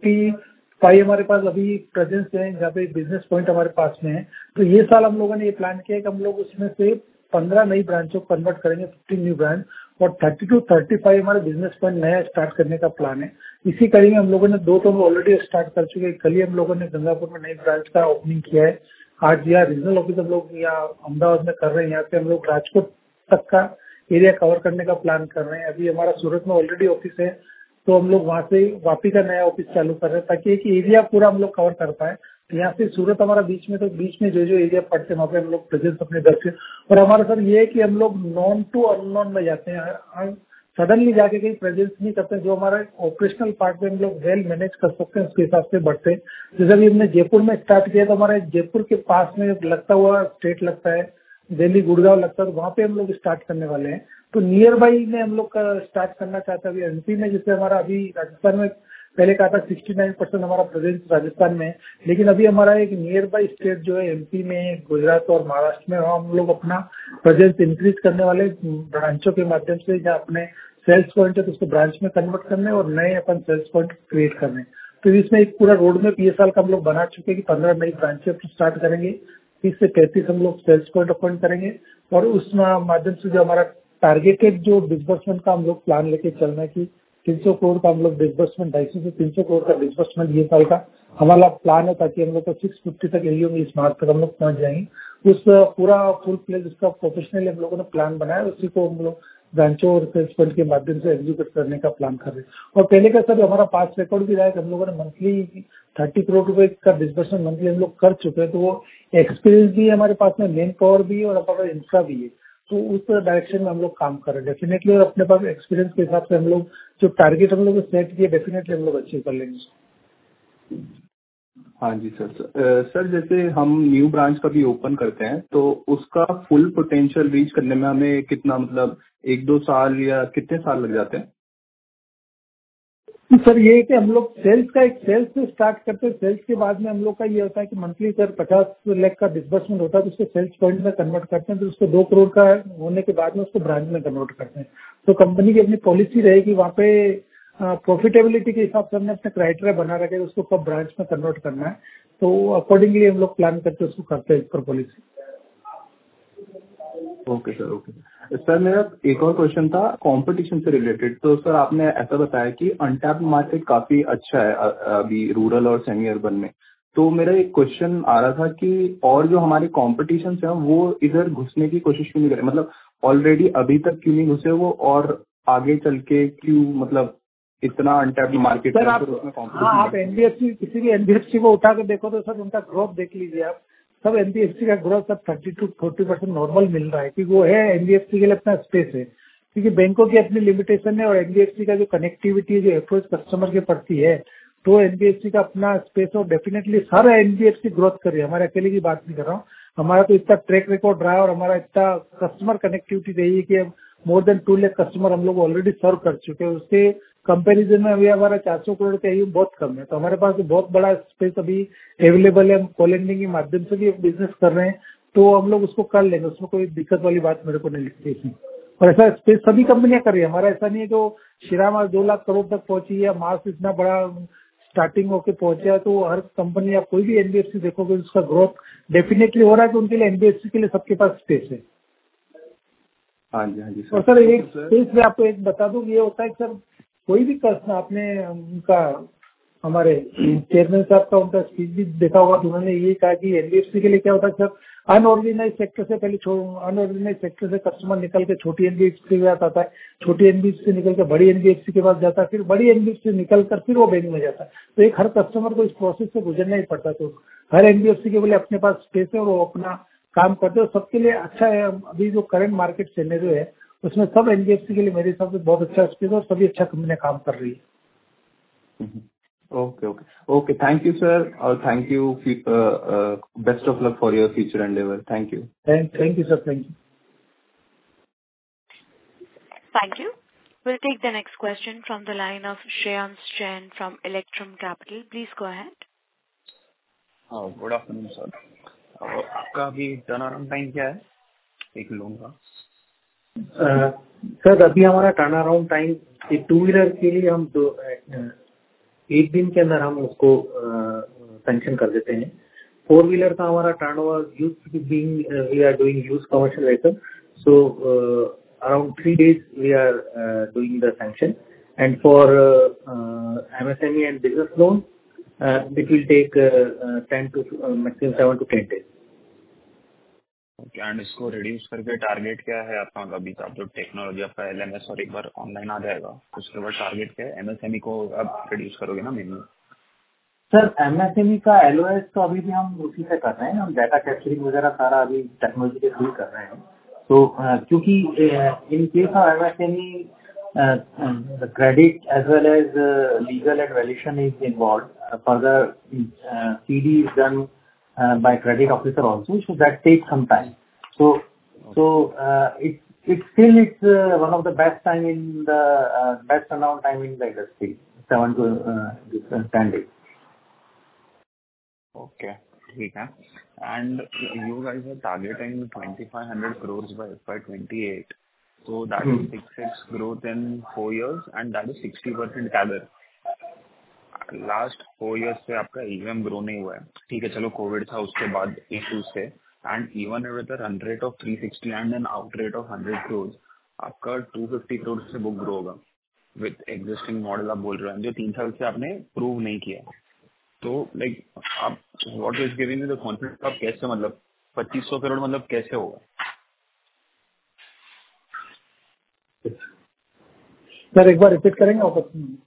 25 हमारे पास अभी प्रेजेंस है जहाँ पे बिजनेस पॉइंट हमारे पास में है. तो ये साल हम लोगों ने ये प्लान किया कि हम लोग उसमें से 15 नई ब्रांचों को कन्वर्ट करेंगे, 15 न्यू ब्रांच, और 30 to 35 हमारे बिजनेस पॉइंट नया स्टार्ट करने का प्लान है. इसी कड़ी में हम लोगों ने 2 तो ऑलरेडी स्टार्ट कर चुके हैं. कल ही हम लोगों ने गंगापुर में नई ब्रांच का ओपनिंग किया है. आज यहाँ रीजनल ऑफिस हम लोग यहाँ अहमदाबाद में कर रहे हैं. यहाँ से हम लोग राजकोट तक का एरिया कवर करने का प्लान कर रहे हैं. अभी हमारा सूरत में ऑलरेडी ऑफिस है, तो हम लोग वहाँ से वापी का नया ऑफिस चालू कर रहे हैं ताकि एक एरिया पूरा हम लोग कवर कर पाए. तो यहाँ से सूरत हमारा बीच में, तो बीच में जो जो एरिया पड़ते हैं वहाँ पे हम लोग प्रेजेंस अपने दर से. और हमारा सर ये है कि हम लोग नॉन टू अननोन में जाते हैं, सडनली जाके कहीं प्रेजेंस नहीं करते. जो हमारा ऑपरेशनल पार्ट में हम लोग वेल मैनेज कर सकते हैं उसके हिसाब से बढ़ते हैं. जैसे अभी हमने जयपुर में स्टार्ट किया, तो हमारे जयपुर के पास में लगता हुआ स्टेट लगता है, दिल्ली गुड़गांव लगता है, तो वहाँ पे हम लोग स्टार्ट करने वाले हैं. तो नियर बाई में हम लोग स्टार्ट करना चाहते हैं. अभी एमपी में जैसे हमारा अभी राजस्थान में पहले कहा था 69% हमारा प्रेजेंस राजस्थान में है, लेकिन अभी हमारा एक नियर बाई स्टेट जो है एमपी में, गुजरात और महाराष्ट्र में, हम लोग अपना प्रेजेंस इंक्रीज करने वाले ब्रांचों के माध्यम से. जहाँ अपने सेल्स पॉइंट है तो उसको ब्रांच में कन्वर्ट करने और नए अपन सेल्स पॉइंट क्रिएट करने. तो इसमें एक पूरा रोड मैप ये साल का हम लोग बना चुके हैं कि 15 नई ब्रांचें स्टार्ट करेंगे, 30 से 35 हम लोग सेल्स पॉइंट अपॉइंट करेंगे. और उस माध्यम से जो हमारा टारगेटेड जो डिसबर्समेंट का हम लोग प्लान लेके चलना है कि 300 करोड़ का हम लोग डिसबर्समेंट, 250 से 300 करोड़ का डिसबर्समेंट ये साल का हमारा प्लान है, ताकि हम लोग को 650 तक एरियो में इस मार्च तक हम लोग पहुंच जाएंगे. उस पूरा फुल प्लेज उसका प्रोफेशनली हम लोगों ने प्लान बनाया, उसी को हम लोग ब्रांचों और सेल्स पॉइंट के माध्यम से एग्जीक्यूट करने का प्लान कर रहे हैं. और पहले का सर हमारा पास रिकॉर्ड भी रहा है कि हम लोगों ने मंथली 30 करोड़ रुपए का डिसबर्समेंट मंथली हम लोग कर चुके हैं. तो वो एक्सपीरियंस भी है हमारे पास में, मेन पावर भी है और हमारा इंफ्रा भी है. तो उस डायरेक्शन में हम लोग काम कर रहे हैं डेफिनेटली. और अपने पास एक्सपीरियंस के हिसाब से हम लोग जो टारगेट हम लोग सेट किए डेफिनेटली हम लोग अचीव कर लेंगे. हाँ जी सर. सर जैसे हम न्यू ब्रांच कभी ओपन करते हैं तो उसका फुल पोटेंशियल रीच करने में हमें कितना मतलब 1-2 साल या कितने साल लग जाते हैं? सर ये है कि हम लोग सेल्स से स्टार्ट करते हैं। सेल्स के बाद में हम लोग का ये होता है कि मंथली सर 50 लाख का डिसबर्समेंट होता है, तो उसको सेल्स पॉइंट में कन्वर्ट करते हैं, तो उसको 2 करोड़ का होने के बाद में उसको ब्रांच में कन्वर्ट करते हैं। तो कंपनी की अपनी पॉलिसी रहेगी वहाँ पे प्रॉफिटेबिलिटी के हिसाब से हमने अपने क्राइटेरिया बना रखे उसको कब ब्रांच में कन्वर्ट करना है, तो अकॉर्डिंगली हम लोग प्लान करके उसको करते हैं पर policy. Okay sir, okay sir. मेरा एक और क्वेश्चन था कंपटीशन से रिलेटेड। तो सर आपने ऐसा बताया कि अनटैप्ड मार्केट काफी अच्छा है अभी रूरल और सेमी अर्बन में। तो मेरा एक क्वेश्चन आ रहा था कि और जो हमारे कॉम्पिटिशन है वो इधर घुसने की कोशिश क्यों नहीं करे, मतलब ऑलरेडी अभी तक क्यों नहीं घुसे वो, और आगे चल के क्यों, मतलब इतना अनटैप्ड मार्केट सर आप एनबीएफसी किसी भी एनबीएफसी को उठा के देखो तो सर उनका ग्रोथ देख लीजिए आप। सब एनबीएफसी का ग्रोथ सब 30 to 40% नॉर्मल मिल रहा है, क्योंकि वो है एनबीएफसी के लिए अपना स्पेस है, क्योंकि बैंकों की अपनी लिमिटेशन है और एनबीएफसी का जो कनेक्टिविटी जो अप्रोच कस्टमर के प्रति है तो एनबीएफसी का अपना स्पेस और डेफिनेटली सारा एनबीएफसी ग्रोथ कर रही है। हमारे अकेले की बात नहीं कर रहा हूँ, हमारा तो इतना ट्रैक रिकॉर्ड रहा है और हमारा इतना कस्टमर कनेक्टिविटी रही है कि मोर देन 2 लाख कस्टमर हम लोग ऑलरेडी सर्व कर चुके हैं। उसके कंपैरिजन में अभी हमारा 400 करोड़ का AUM बहुत कम है, तो हमारे पास बहुत बड़ा स्पेस अभी अवेलेबल है। हम कॉलेंडिंग के माध्यम से भी बिजनेस कर रहे हैं, तो हम लोग उसको कर लेंगे, उसमें कोई दिक्कत वाली बात मेरे को नहीं लगती इसमें। और ऐसा स्पेस सभी कंपनियां कर रही है, हमारा ऐसा नहीं है जो श्रीराम 2 लाख करोड़ तक पहुंची है, मार्स इतना बड़ा स्टार्टिंग होके पहुंचा। तो हर कंपनी आप कोई भी एनबीएफसी देखोगे उसका ग्रोथ डेफिनेटली हो रहा है, तो उनके लिए एनबीएफसी के लिए सबके पास स्पेस है। हाँ जी, हाँ जी और सर एक स्पेस में आपको एक बता दूं, ये होता है सर कोई भी कस्टमर, आपने उनका हमारे चेयरमैन साहब का उनका स्पीच भी देखा होगा, तो उन्होंने ये कहा कि एनबीएफसी के लिए क्या होता है सर, अनऑर्गेनाइज सेक्टर से पहले अनऑर्गेनाइज सेक्टर से कस्टमर निकल के छोटी एनबीएफसी के पास आता है, छोटी एनबीएफसी से निकल के बड़ी एनबीएफसी के पास जाता है, फिर बड़ी एनबीएफसी से निकल कर फिर वो बैंक में जाता है। तो एक हर कस्टमर को इस प्रोसेस से गुजरना ही पड़ता है। तो हर एनबीएफसी के बोले अपने पास स्पेस है और वो अपना काम करते हो, सबके लिए अच्छा है। अभी जो करंट मार्केट सिनेरियो है उसमें सब एनबीएफसी के लिए मेरे हिसाब से बहुत अच्छा स्पेस है और सभी अच्छा कंपनियां काम कर रही है। Okay okay okay, thank you sir, और thank you, best of luck for your future endeavour. Thank you. Thank you sir, thank you. Thank you. We'll take the next question from the line of Shreyans Jain from Electrum Capital. Please go ahead. Good afternoon sir. आपका अभी turn around time क्या है एक loan का? Sir अभी हमारा turn around time 2 wheeler के लिए हम 1 दिन के अंदर हम उसको सैंक्शन कर देते हैं। 4 व्हीलर का हमारा turnover we are doing use commercial vehicle, so around 3 days we are doing the sanction, and for MSME and business loan it will take 10 to maximum 7 to 10 days. Okay, and इसको reduce करके target क्या है आपका? अभी आप जो technology आपका LMS और एक बार ऑनलाइन आ जाएगा उसके बाद टारगेट क्या है? MSME को आप रिड्यूस करोगे ना मेनली? सर MSME का LOS तो अभी भी हम उसी से कर रहे हैं, हम डाटा कैप्चरिंग वगैरह सारा अभी टेक्नोलॉजी के थ्रू कर रहे हैं। तो क्योंकि in case of MSME the credit as well as legal and valuation is involved. Further CD is done by credit officer also, so that takes some time. So it's still one of the best time in the best turnaround time in the industry, 7 to 10 days. Okay, ठीक है। And you guys are targeting 2,500 crores by FY28. So that is 6x growth in 4 years, and that is 60% CAGR. Last 4 years से आपका AUM grow नहीं हुआ है, ठीक है, चलो कोविड था उसके बाद इश्यूज से, and even with a run rate of 360 and an out rate of 100 crores आपका 250 crores से बुक ग्रो होगा विद एग्जिस्टिंग मॉडल। आप बोल रहे हैं जो 3 साल से आपने प्रूव नहीं किया, तो लाइक आप what is giving you the confidence? आप कैसे, मतलब 2500 करोड़ मतलब कैसे होगा? सर एक बार रिपीट करेंगे आप?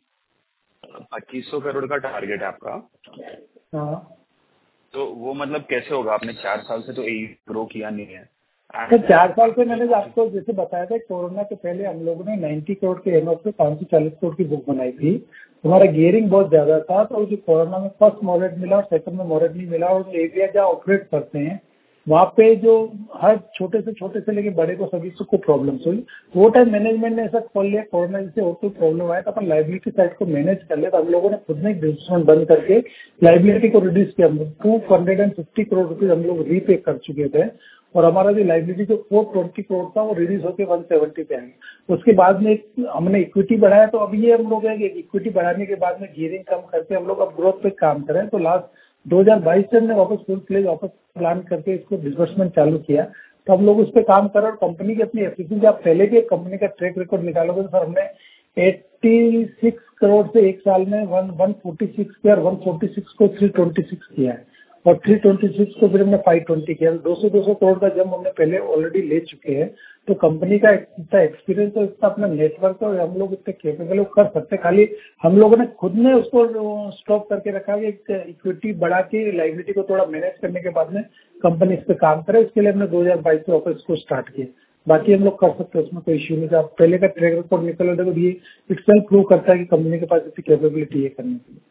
2500 करोड़ का टारगेट है आपका। हाँ, तो वो मतलब कैसे होगा? आपने 4 साल से तो ग्रो किया नहीं है। तो 4 साल से मैंने आपको जैसे बताया था, कोरोना के पहले हम लोगों ने 90 करोड़ के एनओफ पे 540 करोड़ की बुक बनाई थी। हमारा गियरिंग बहुत ज्यादा था, तो जो कोरोना में फर्स्ट मॉडरेट मिला और सेकंड में मॉडरेट नहीं मिला, और एरिया जहाँ ऑपरेट करते हैं वहाँ पे जो हर छोटे से लेके बड़े को सभी को प्रॉब्लम्स हुई। वो टाइम मैनेजमेंट ने ऐसा खोल लिया कोरोना से और कोई प्रॉब्लम आया तो अपन लाइबिलिटी साइड को मैनेज कर ले। तो हम लोगों ने खुद में डिस्काउंट बंद करके लाइबिलिटी को रिड्यूस किया। 250 करोड़ रुपीज हम लोग रीपे कर चुके थे और हमारा जो लाइबिलिटी जो 420 करोड़ था वो रिड्यूस होकर 170 पे आया। उसके बाद में हमने इक्विटी बढ़ाया। तो अभी ये हम लोग है कि इक्विटी बढ़ाने के बाद में गियरिंग कम करके हम लोग अब ग्रोथ पे काम करें। तो लास्ट 2022 से हमने वापस फुल प्लेज वापस प्लान करके इसको डिस्बर्समेंट चालू किया। तो हम लोग उस पर काम कर रहे हैं और कंपनी की अपनी एफिशिएंसी आप पहले भी कंपनी का ट्रैक रिकॉर्ड निकालोगे तो सर हमने 86 करोड़ से एक साल में 146 किया और 146 को 326 किया है और 326 को फिर हमने 520 किया। 200 करोड़ का जब हमने पहले ऑलरेडी ले चुके हैं। तो कंपनी का इतना एक्सपीरियंस और इतना अपना नेटवर्क है और हम लोग इतने केपेबल कर सकते हैं। खाली हम लोगों ने खुद ने उसको स्टॉप करके रखा है कि इक्विटी बढ़ा के लाइबिलिटी को थोड़ा मैनेज करने के बाद में कंपनी इस पे काम करे। इसके लिए हमने 2022 से ऑफिस को स्टार्ट किया। बाकी हम लोग कर सकते हैं, उसमें कोई इश्यू नहीं। आप पहले का ट्रैक रिकॉर्ड निकल देखो ये इटसेल्फ प्रूव करता है कि कंपनी के पास इतनी कैपेबिलिटी है करने की।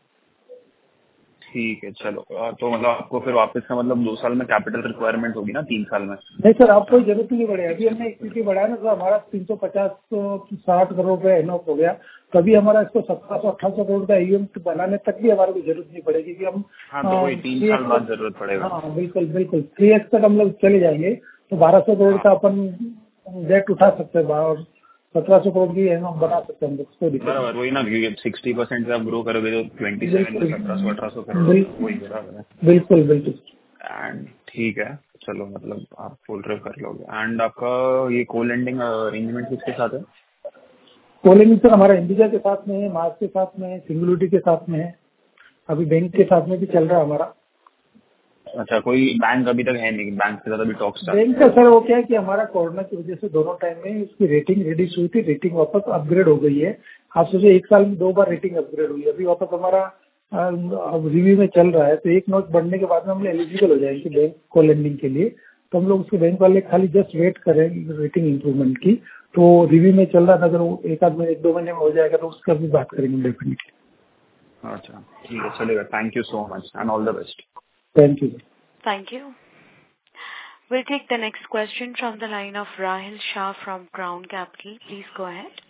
ठीक है, चलो। तो मतलब आपको फिर वापस का मतलब 2 साल में कैपिटल रिक्वायरमेंट होगी ना 3 साल में? नहीं सर, आपको कोई जरूरत नहीं पड़ेगी। अभी हमने इक्विटी बढ़ाया ना तो हमारा 350-60 करोड़ रुपए एनऑफ हो गया। तभी हमारा इसको 1700-1800 करोड़ का AUM बनाने तक भी हमारे को जरूरत नहीं पड़ेगी कि हम तो वही 3 साल बाद जरूरत पड़ेगा। हाँ बिल्कुल 3x तक हम लोग चले जाएंगे तो 1200 करोड़ का अपन डेट उठा सकते हैं और 1700 करोड़ की एनऑफ बना सकते हैं हम लोग। बराबर वही ना, 60% से आप ग्रो करोगे तो 27 में 1700-1800 करोड़ वही बराबर है। बिल्कुल। एंड ठीक है, चलो मतलब आप फुल ड्राइव कर लोगे। एंड आपका ये को लेंडिंग अरेंजमेंट किसके साथ है? को लेंडिंग सर हमारा इंडिया के साथ में है, मार्स के साथ में है, सिंगुलरिटी के साथ में है, अभी बैंक के साथ में भी चल रहा है हमारा। अच्छा, कोई बैंक अभी तक है नहीं? बैंक के साथ अभी टॉक्स चल? बैंक का सर वो क्या है कि हमारा कोरोना की वजह से दोनों टाइम में उसकी रेटिंग रिड्यूस हुई थी। रेटिंग वापस अपग्रेड हो गई है। आप सोचिए 1 साल में 2 बार रेटिंग अपग्रेड हुई है। अभी वापस हमारा अब रिव्यू में चल रहा है। तो 1 नॉच बढ़ने के बाद में हम एलिजिबल हो जाएंगे बैंक को लेंडिंग के लिए। तो हम लोग उसके बैंक वाले खाली जस्ट वेट करेंगे रेटिंग इंप्रूवमेंट की। तो रिव्यू में चल रहा था, अगर वो 1-2 महीने में हो जाएगा तो उसका भी बात करेंगे डेफिनेटली। अच्छा ठीक है, चलेगा। Thank you so much and all the best. Thank you. Thank you. We'll take the next question from the line of Rahil Shah from Crown Capital. Please go ahead.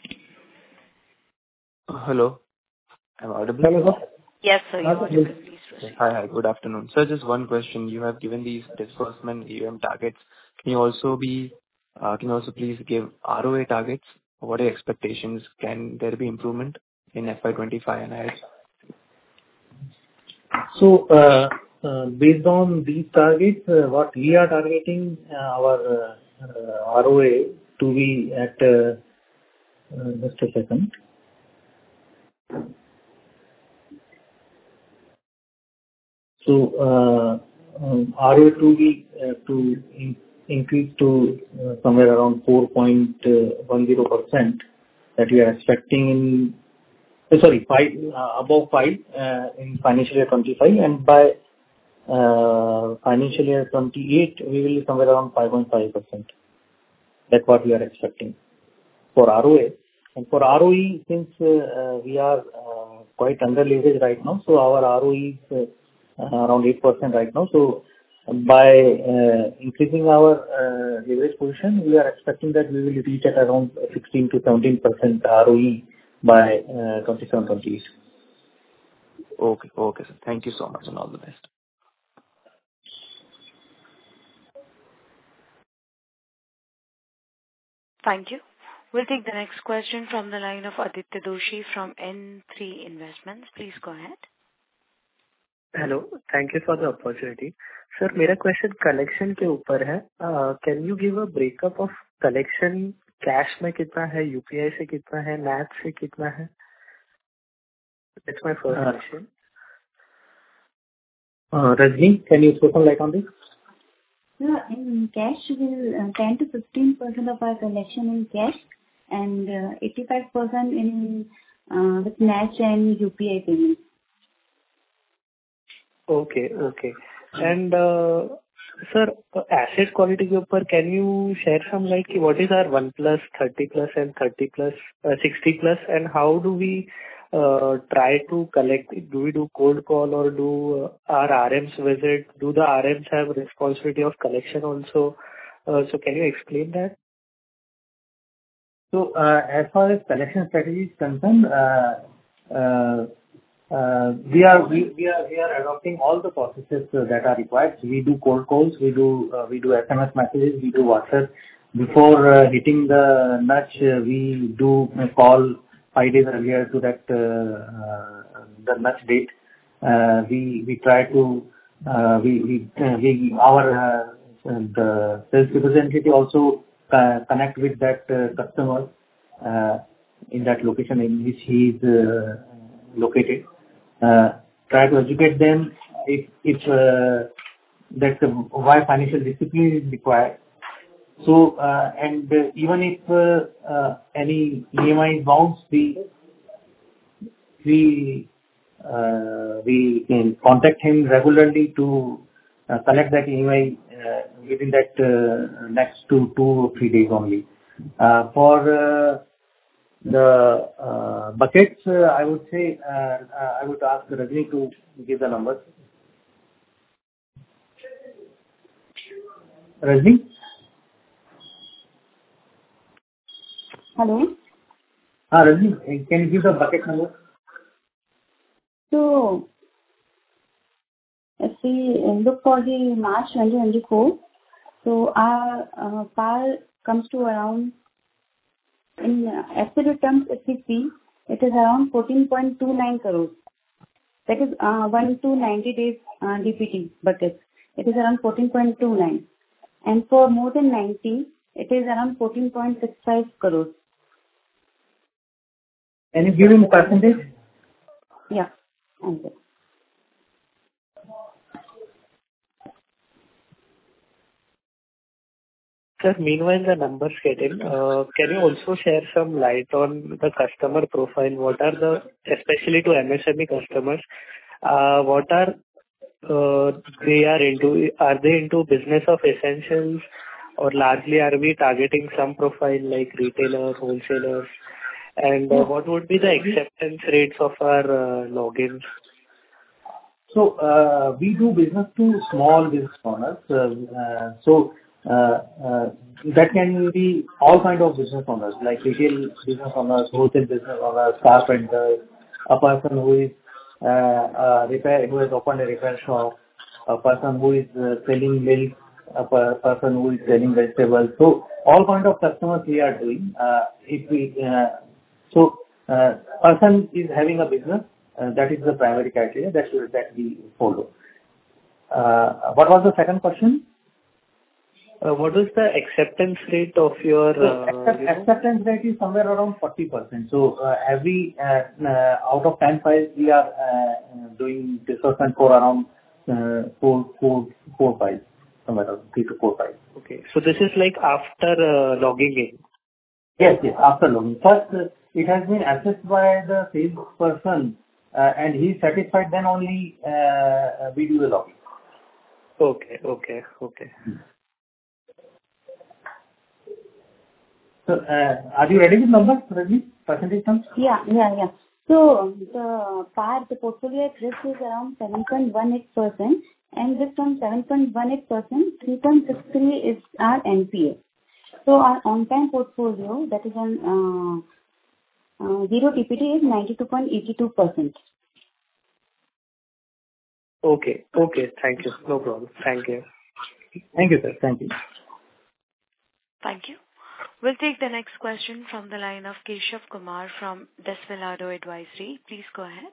Hello. I'm audible? Hello, sir. Yes, sir. You're audible. Please proceed. Hi. Good afternoon. Sir, just one question. You have given these disbursement AUM targets. Can you also please give ROA targets? What are your expectations? Can there be improvement in FY25 and ahead? So, based on these targets, what we are targeting our ROA to be at just a second. So, ROA to be to increase to somewhere around 4.10% that we are expecting in. Sorry, 5 above 5 in financial year 25, and by financial year 28 we will be somewhere around 5.5%. That's what we are expecting for ROA. And for ROE, since we are quite under leveraged right now, so our ROE is around 8% right now. So by increasing our leverage position, we are expecting that we will reach at around 16 to 17% ROE by 27-28. Okay, sir. Thank you so much and all the best. Thank you. We'll take the next question from the line of Aditya Doshi from N3 Investments. Please go ahead. Hello. Thank you for the opportunity. Sir, मेरा question collection के ऊपर है. Can you give a breakup of collection? Cash में कितना है, UPI से कितना है, नैट से कितना है? That's my first question. Rajni, can you throw some light on this? Yeah, in cash, 10 to 15% of our collection in cash and 85% in with NACH and UPI payments. Okay. And sir, asset quality के ऊपर can you share some light कि what is our 1+, 30+, and 30+, 60+, and how do we try to collect? Do we do cold call or do our RMs visit? Do the RMs have responsibility of collection also? So can you explain that? So, as far as collection strategy is concerned, we are adopting all the processes that are required. We do cold calls, we do SMS messages, we do WhatsApp. Before hitting the nudge, we do a call 5 days earlier to that the nudge date. We try to the sales representative also connect with that customer in that location in which he is located. Try to educate them if that why financial discipline is required. So and even if any EMI is bounced, we can contact him regularly to collect that EMI within that next 2 or 3 days only. For the buckets, I would say I would ask Rajni to give the numbers. Rajni? Hello? Rajni, can you give the bucket number? So, if we look for the March 2024, so our PAR comes to around, in absolute terms, if we see, it is around 14.29 crores. That is 1 to 90 days DPT buckets. It is around 14.29. And for more than 90, it is around 14.65 crores. Can you give him percentage? Yeah. Okay. Sir, meanwhile the numbers get in, can you also share some light on the customer profile? What are the, especially to MSME customers, what are they are into? Are they into business of essentials, or largely are we targeting some profile like retailers, wholesalers? And what would be the acceptance rates of our logins? So we do business to small business owners. That can be all kind of business owners, like retail business owners, wholesale business owners, carpenters, a person who is who has opened a repair shop, a person who is selling milk, a person who is selling vegetables. So all kind of customers we are doing. Person is having a business, that is the primary criteria that we follow. What was the second question? What is the acceptance rate of your... Acceptance rate is somewhere around 40%. So every out of 10 files, we are doing disbursement for around 4 files, somewhere around 3 to 4 files. Okay. So this is like after logging in? Yes, after logging. First, it has been assessed by the salesperson and he is satisfied, then only we do the logging. Okay. So, are you ready with numbers, Rajni? Percentage terms? Yeah. So, the portfolio at risk is around 7.18%, and this from 7.18%, 3.63 is our NPA. So, our on-time portfolio, that is on zero TPT, is 92.82%. Okay. Thank you. No problem. Thank you. Thank you, sir. Thank you. Thank you. We'll take the next question from the line of Keshav Kumar from Desvelado Advisory. Please go ahead.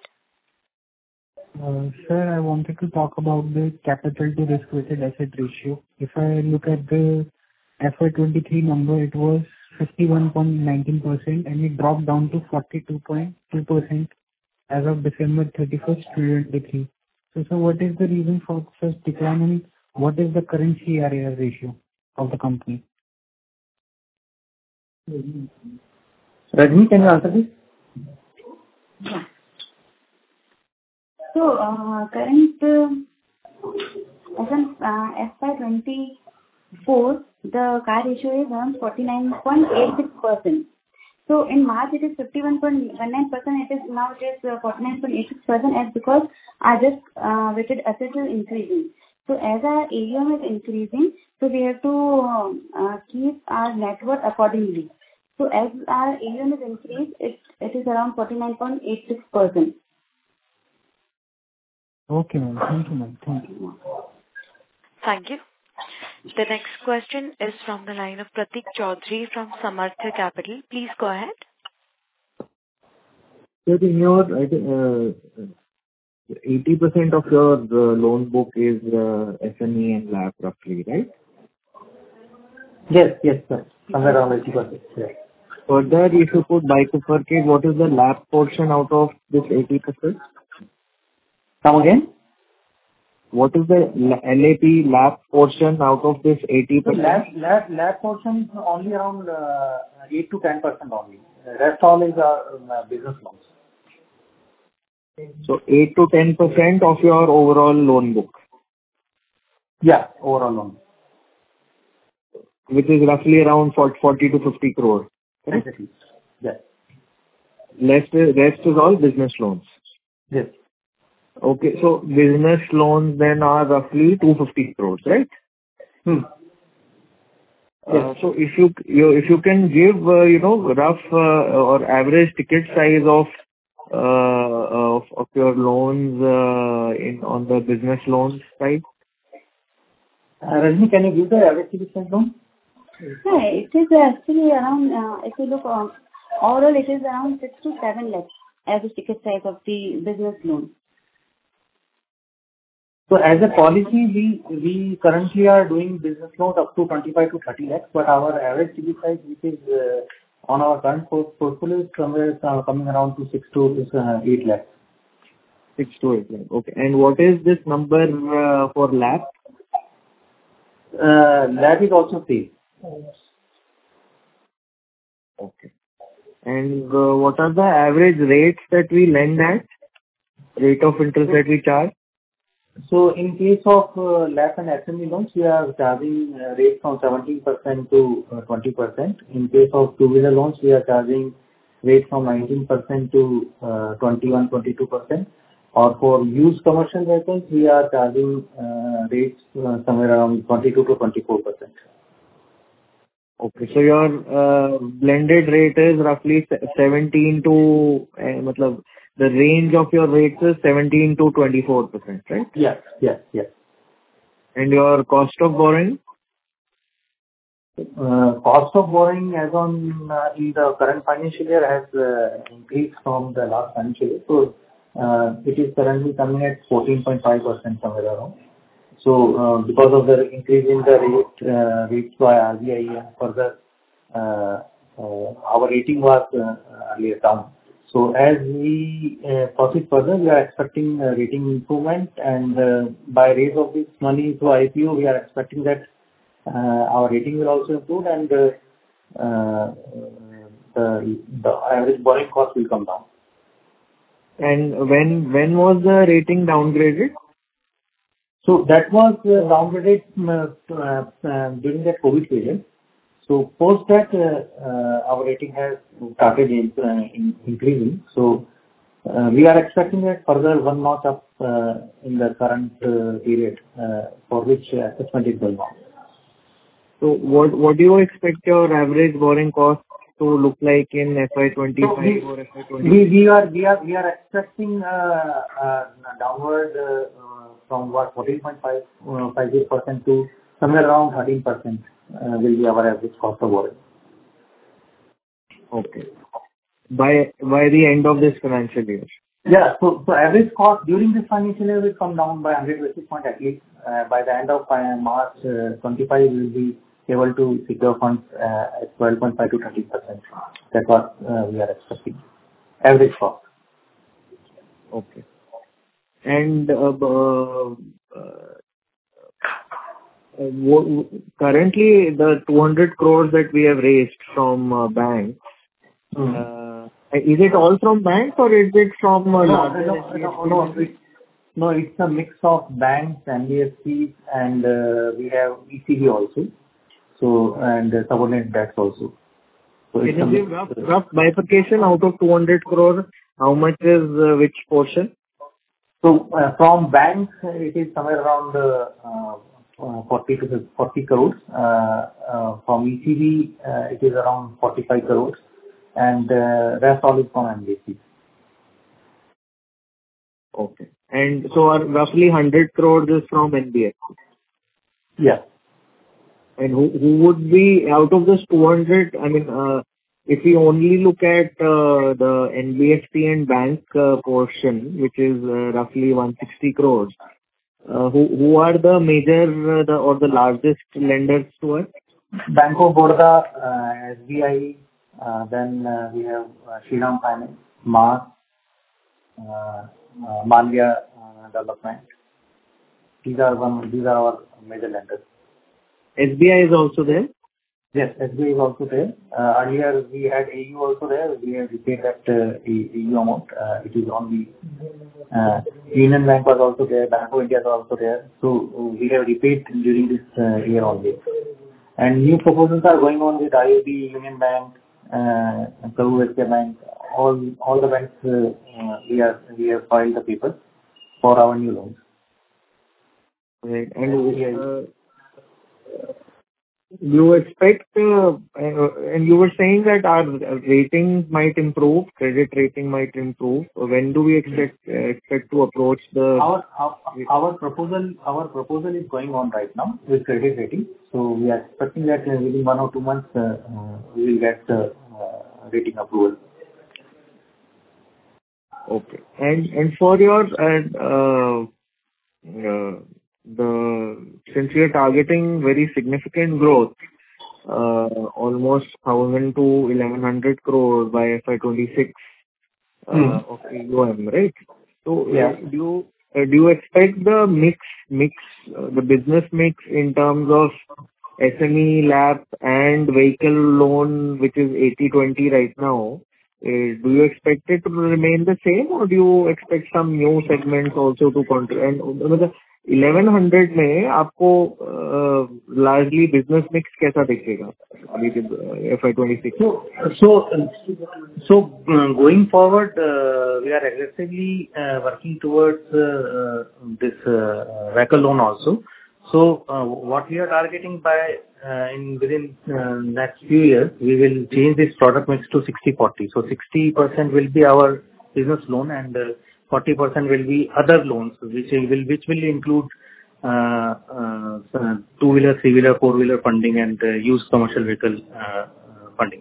Sir, I wanted to talk about the capital to risk-weighted asset ratio. If I look at the FY23 number, it was 51.19% and it dropped down to 42.2% as of December 31st, 2023. So what is the reason for such decline and what is the current CRAR ratio of the company? Rajni, can you answer this? Yeah. So, current as on FY24, the CAR ratio is around 49.86%. So in March it is 51.19%. It is 49.86%, as because our risk weighted assets is increasing. So as our AUM is increasing, so we have to keep our net worth accordingly. So as our AUM is increased, it is around 49.86%. Okay, ma'am. Thank you, ma'am. Thank you. Thank you. The next question is from the line of Pratik Chaudhary from Samarthya Capital. Please go ahead. So in your, I think, 80% of your loan book is SME and LAP roughly, right? Yes, sir. Somewhere around 80%. Yes. Further, if you could bifurcate, what is the LAP portion out of this 80%? Come again? What is the LAP portion out of this 80%? So LAP portion is only around 8 to 10% only. Rest all is business loans. So 8 to 10% of your overall loan book? Yeah, overall loan. Which is roughly around 40 to 50 crore. Exactly. Yes. Rest is all business loans? Yes. Okay, so business loans then are roughly 250 crores, right? Yes. So if you can give rough or average ticket size of your loans on the business loans side. Rajni, can you give the average ticket size loan? Yeah, it is actually around, if you look overall, it is around 6 to 7 lakhs average ticket size of the business loan. So as a policy, we currently are doing business loans up to 25 to 30 lakhs, but our average ticket size, which is on our current portfolio, is somewhere coming around to 6 to 8 lakhs. 6 to 8 lakhs. Okay. And what is this number for LAP? LAP is also same. Okay. And what are the average rates that we lend at? Rate of interest that we charge? So in case of LAP and SME loans, we are charging rates from 17% to 20%. In case of two-wheeler loans, we are charging rates from 19% to 21-22%. Or for used commercial vehicles, we are charging rates somewhere around 22 to 24%. Okay, so your blended rate is roughly 17 to, the range of your rates is 17 to 24%, right? Yes. And your cost of borrowing? Cost of borrowing as on in the current financial year has increased from the last financial year. So it is currently coming at 14.5% somewhere around. So because of the increase in the rates by RBI and further our rating was earlier down. So as we proceed further, we are expecting rating improvement, and by raise of this money through IPO, we are expecting that our rating will also improve, and the average borrowing cost will come down. And when was the rating downgraded? So that was downgraded during the COVID period. So post that, our rating has started increasing. So we are expecting that further one notch up in the current period for which assessment is going on. So what do you expect your average borrowing cost to look like in FY25 or FY26? We are expecting downward from 14.50% to somewhere around 13%. Will be our average cost of borrowing. Okay. By the end of this financial year? Yeah. So average cost during this financial year will come down by 100 basis points at least. By the end of March 25, we will be able to secure funds at 12.5 to 30%. That's what we are expecting. Average cost. Okay. And currently, the 200 crores that we have raised from banks, is it all from banks or is it from No, it's a mix of banks, NBFCs, and we have ECB also. So, and subordinate debts also. So can you give rough bifurcation out of 200 crore? How much is which portion? So from banks, it is somewhere around 40 to 40 crores. From ECB, it is around 45 crores, and rest all is from NBFC. Okay. And so roughly 100 crores is from NBFC. Yeah. And who would be out of this 200? I mean, if we only look at the NBFC and bank portion, which is roughly 160 crores, who are the major or the largest lenders to us? Bank of Baroda, SBI, then we have Shriram Finance, Mars, Malya Development. These are our major lenders. SBI is also there? Yes, SBI is also there. Earlier we had AU also there. We have repaid that AU amount. It is only Union Bank was also there. Bank of India was also there. So we have repaid during this year only. And new proposals are going on with IAB, Union Bank, Karur Vysya Bank. All the banks we have filed the papers for our new loans. Right. And you expect, and you were saying that our ratings might improve, credit rating might improve. When do we expect to approach the? Our proposal is going on right now with credit rating. So we are expecting that within 1 or 2 months we will get rating approval. Okay. And for your since we are targeting very significant growth, almost 1,000 to 1,100 crore by FY26 of AUM, right? So do you expect the the business mix in terms of SME, LAP and vehicle loan, which is 80-20 right now? Do you expect it to remain the same, or do you expect some new segments also to contribute? And 1100 में आपको largely business mix कैसा दिखेगा FY26? So going forward, we are aggressively working towards this vehicle loan also. So what we are targeting by within next few years, we will change this product mix to 60-40. So 60% will be our business loan and 40% will be other loans, which will include two-wheeler, three-wheeler, four-wheeler funding and used commercial vehicle funding.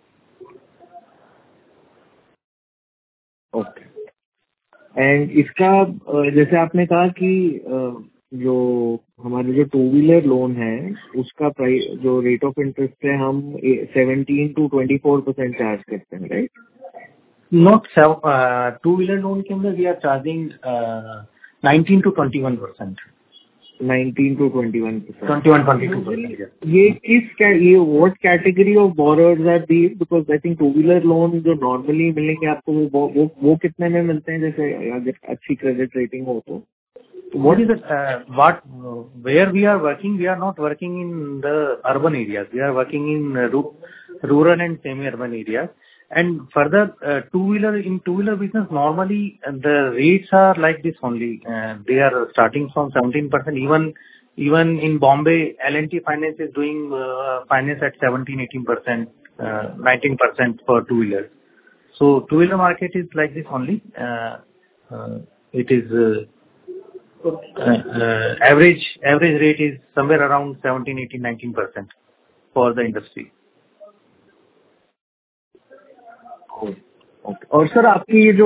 Okay. And इसका जैसे आपने कहा कि जो हमारे जो two wheeler loan है उसका प्राइस जो रेट ऑफ इंटरेस्ट है हम 17 to 24% चार्ज करते हैं, राइट? Not two-wheeler loan के अंदर we are charging 19 to 21%. 19 to 21%. 21-22%. ये what category of borrowers are these? Because I think two-wheeler loan जो normally मिलेंगे आपको वो कितने में मिलते हैं जैसे अगर अच्छी credit rating हो तो? What is it? Where we are working? We are not working in the urban areas. We are working in rural and semi-urban areas. And further, two-wheeler business, normally the rates are like this only. They are starting from 17%. Even in Bombay, L&T Finance is doing finance at 17-18%, 19% for two-wheelers. So two-wheeler market is like this only. It is average rate is somewhere around 17, 18, 19% for the industry. Okay. और sir आपकी ये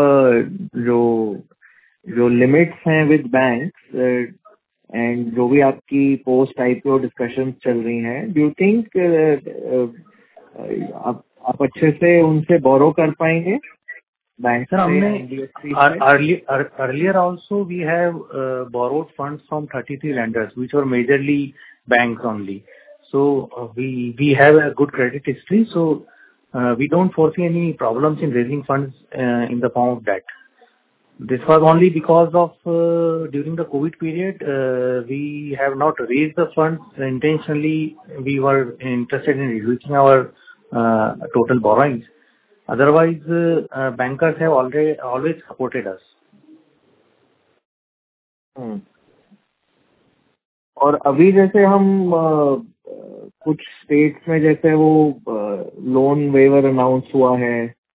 जो limits हैं with banks and जो भी आपकी post IPO discussions चल रही हैं, डू यू थिंक आप अच्छे से उनसे बोरो कर पाएंगे बैंक से? हमने earlier also we have borrowed funds from 33 lenders which were majorly banks only. So we have a good credit history. So we don't foresee any problems in raising funds in the form of debt. This was only because of during the COVID period we have not raised the funds intentionally. We were interested in reducing our total borrowings. Otherwise, bankers have always supported us. और अभी जैसे हम कुछ states में जैसे वो loan waiver announce हुआ है,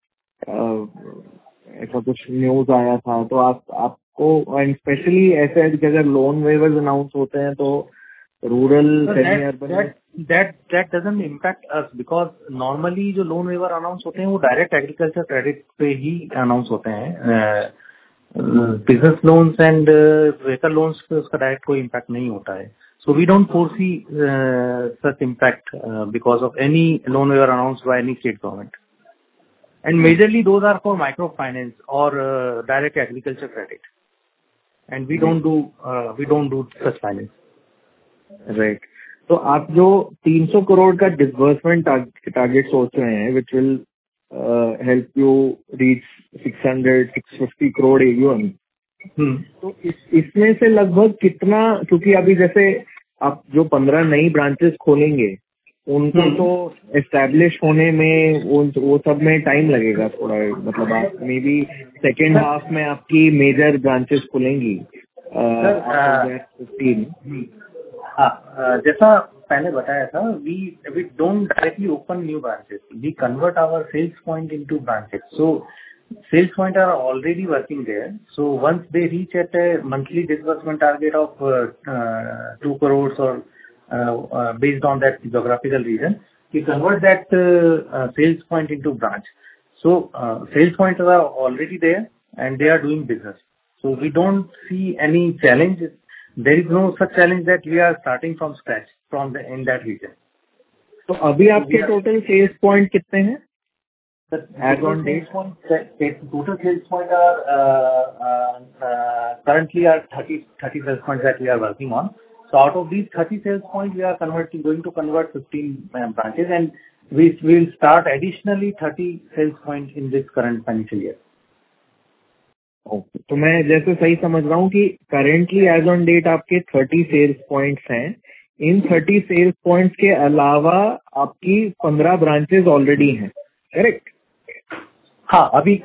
ऐसा कुछ न्यूज आया था, तो आपको एंड स्पेशली ऐसे अगर लोन वेवर्स अनाउंस होते हैं तो rural that doesn't impact us because normally जो लोन वेवर अनाउंस होते हैं वो डायरेक्ट एग्रीकल्चर क्रेडिट पे ही अनाउंस होते हैं. Business loans and vehicle loans पे उसका डायरेक्ट कोई इम्पैक्ट नहीं होता है. So we don't foresee such impact because of any loan waiver announced by any state government. And majorly those are for microfinance or direct agriculture credit, and we don't do such finance. Right. तो आप जो 300 करोड़ का disbursement target सोच रहे हैं, which will help you reach 650 crore AUM, तो इसमें से लगभग कितना, क्योंकि अभी जैसे आप जो 15 नई ब्रांचेस खोलेंगे उनको तो एस्टैब्लिश होने में वो सब में टाइम लगेगा थोड़ा, मतलब आप मे बी सेकेंड हाफ में आपकी मेजर ब्रांचेस खुलेंगी. जैसा पहले बताया था, we don't directly open new branches. We convert our sales point into branches. So sales point are already working there. So once they reach at a monthly disbursement target of 2 crores or based on that geographical region, we convert that sales point into branch. So sales points are already there and they are doing business. So we don't see any challenge. There is no such challenge that we are starting from scratch in that region. तो अभी आपके total sales point कितने हैं? As on date, total sales point are currently 30 sales points that we are working on. So out of these 30 sales points, we are going to convert 15 branches, and we will start additionally 30 sales points in this current financial year. Okay. तो मैं जैसे सही समझ रहा हूँ कि currently as on date आपके 30 sales points हैं. इन 30 सेल्स पॉइंट्स के अलावा आपकी 15 ब्रांचेस ऑलरेडी हैं, करेक्ट? हाँ, अभी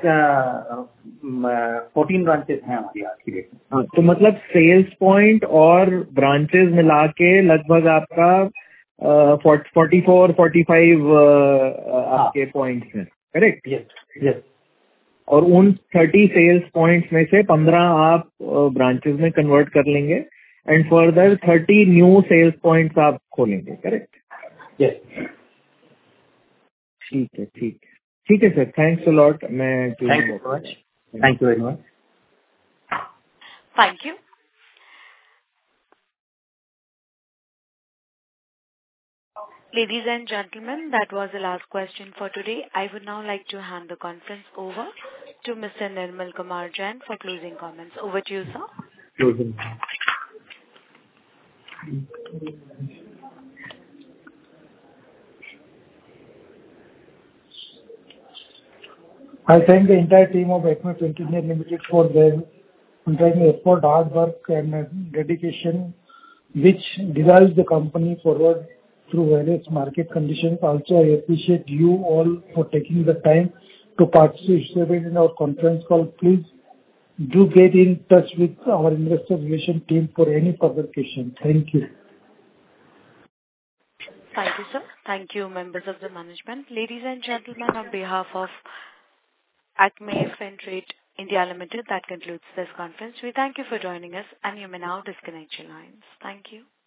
14 ब्रांचेस हैं हमारी आज की डेट में. तो मतलब सेल्स पॉइंट और ब्रांचेस मिला के लगभग आपका 44-45 आपके पॉइंट्स हैं, करेक्ट? यस. और उन 30 सेल्स पॉइंट्स में से 15 आप ब्रांचेस में कन्वर्ट कर लेंगे and further 30 new sales points आप खोलेंगे, करेक्ट? यस. ठीक है सर, थैंक्स अ लॉट. मैं thank you very much. Thank you. Ladies and gentlemen, that was the last question for today. I would now like to hand the conference over to Mr. Nirmal Kumar Jain for closing comments. Over to you, sir. Closing. I thank the entire team of ACME Printing India Limited for their untiring effort, hard work and dedication, which drives the company forward through various market conditions. Also, I appreciate you all for taking the time to participate in our conference call. Please do get in touch with our investor relation team for any further questions. Thank you. Thank you, sir. Thank you, members of the management. Ladies and gentlemen, on behalf of ACME Fintrade India Limited, that concludes this conference. We thank you for joining us, and you may now disconnect your lines. Thank you.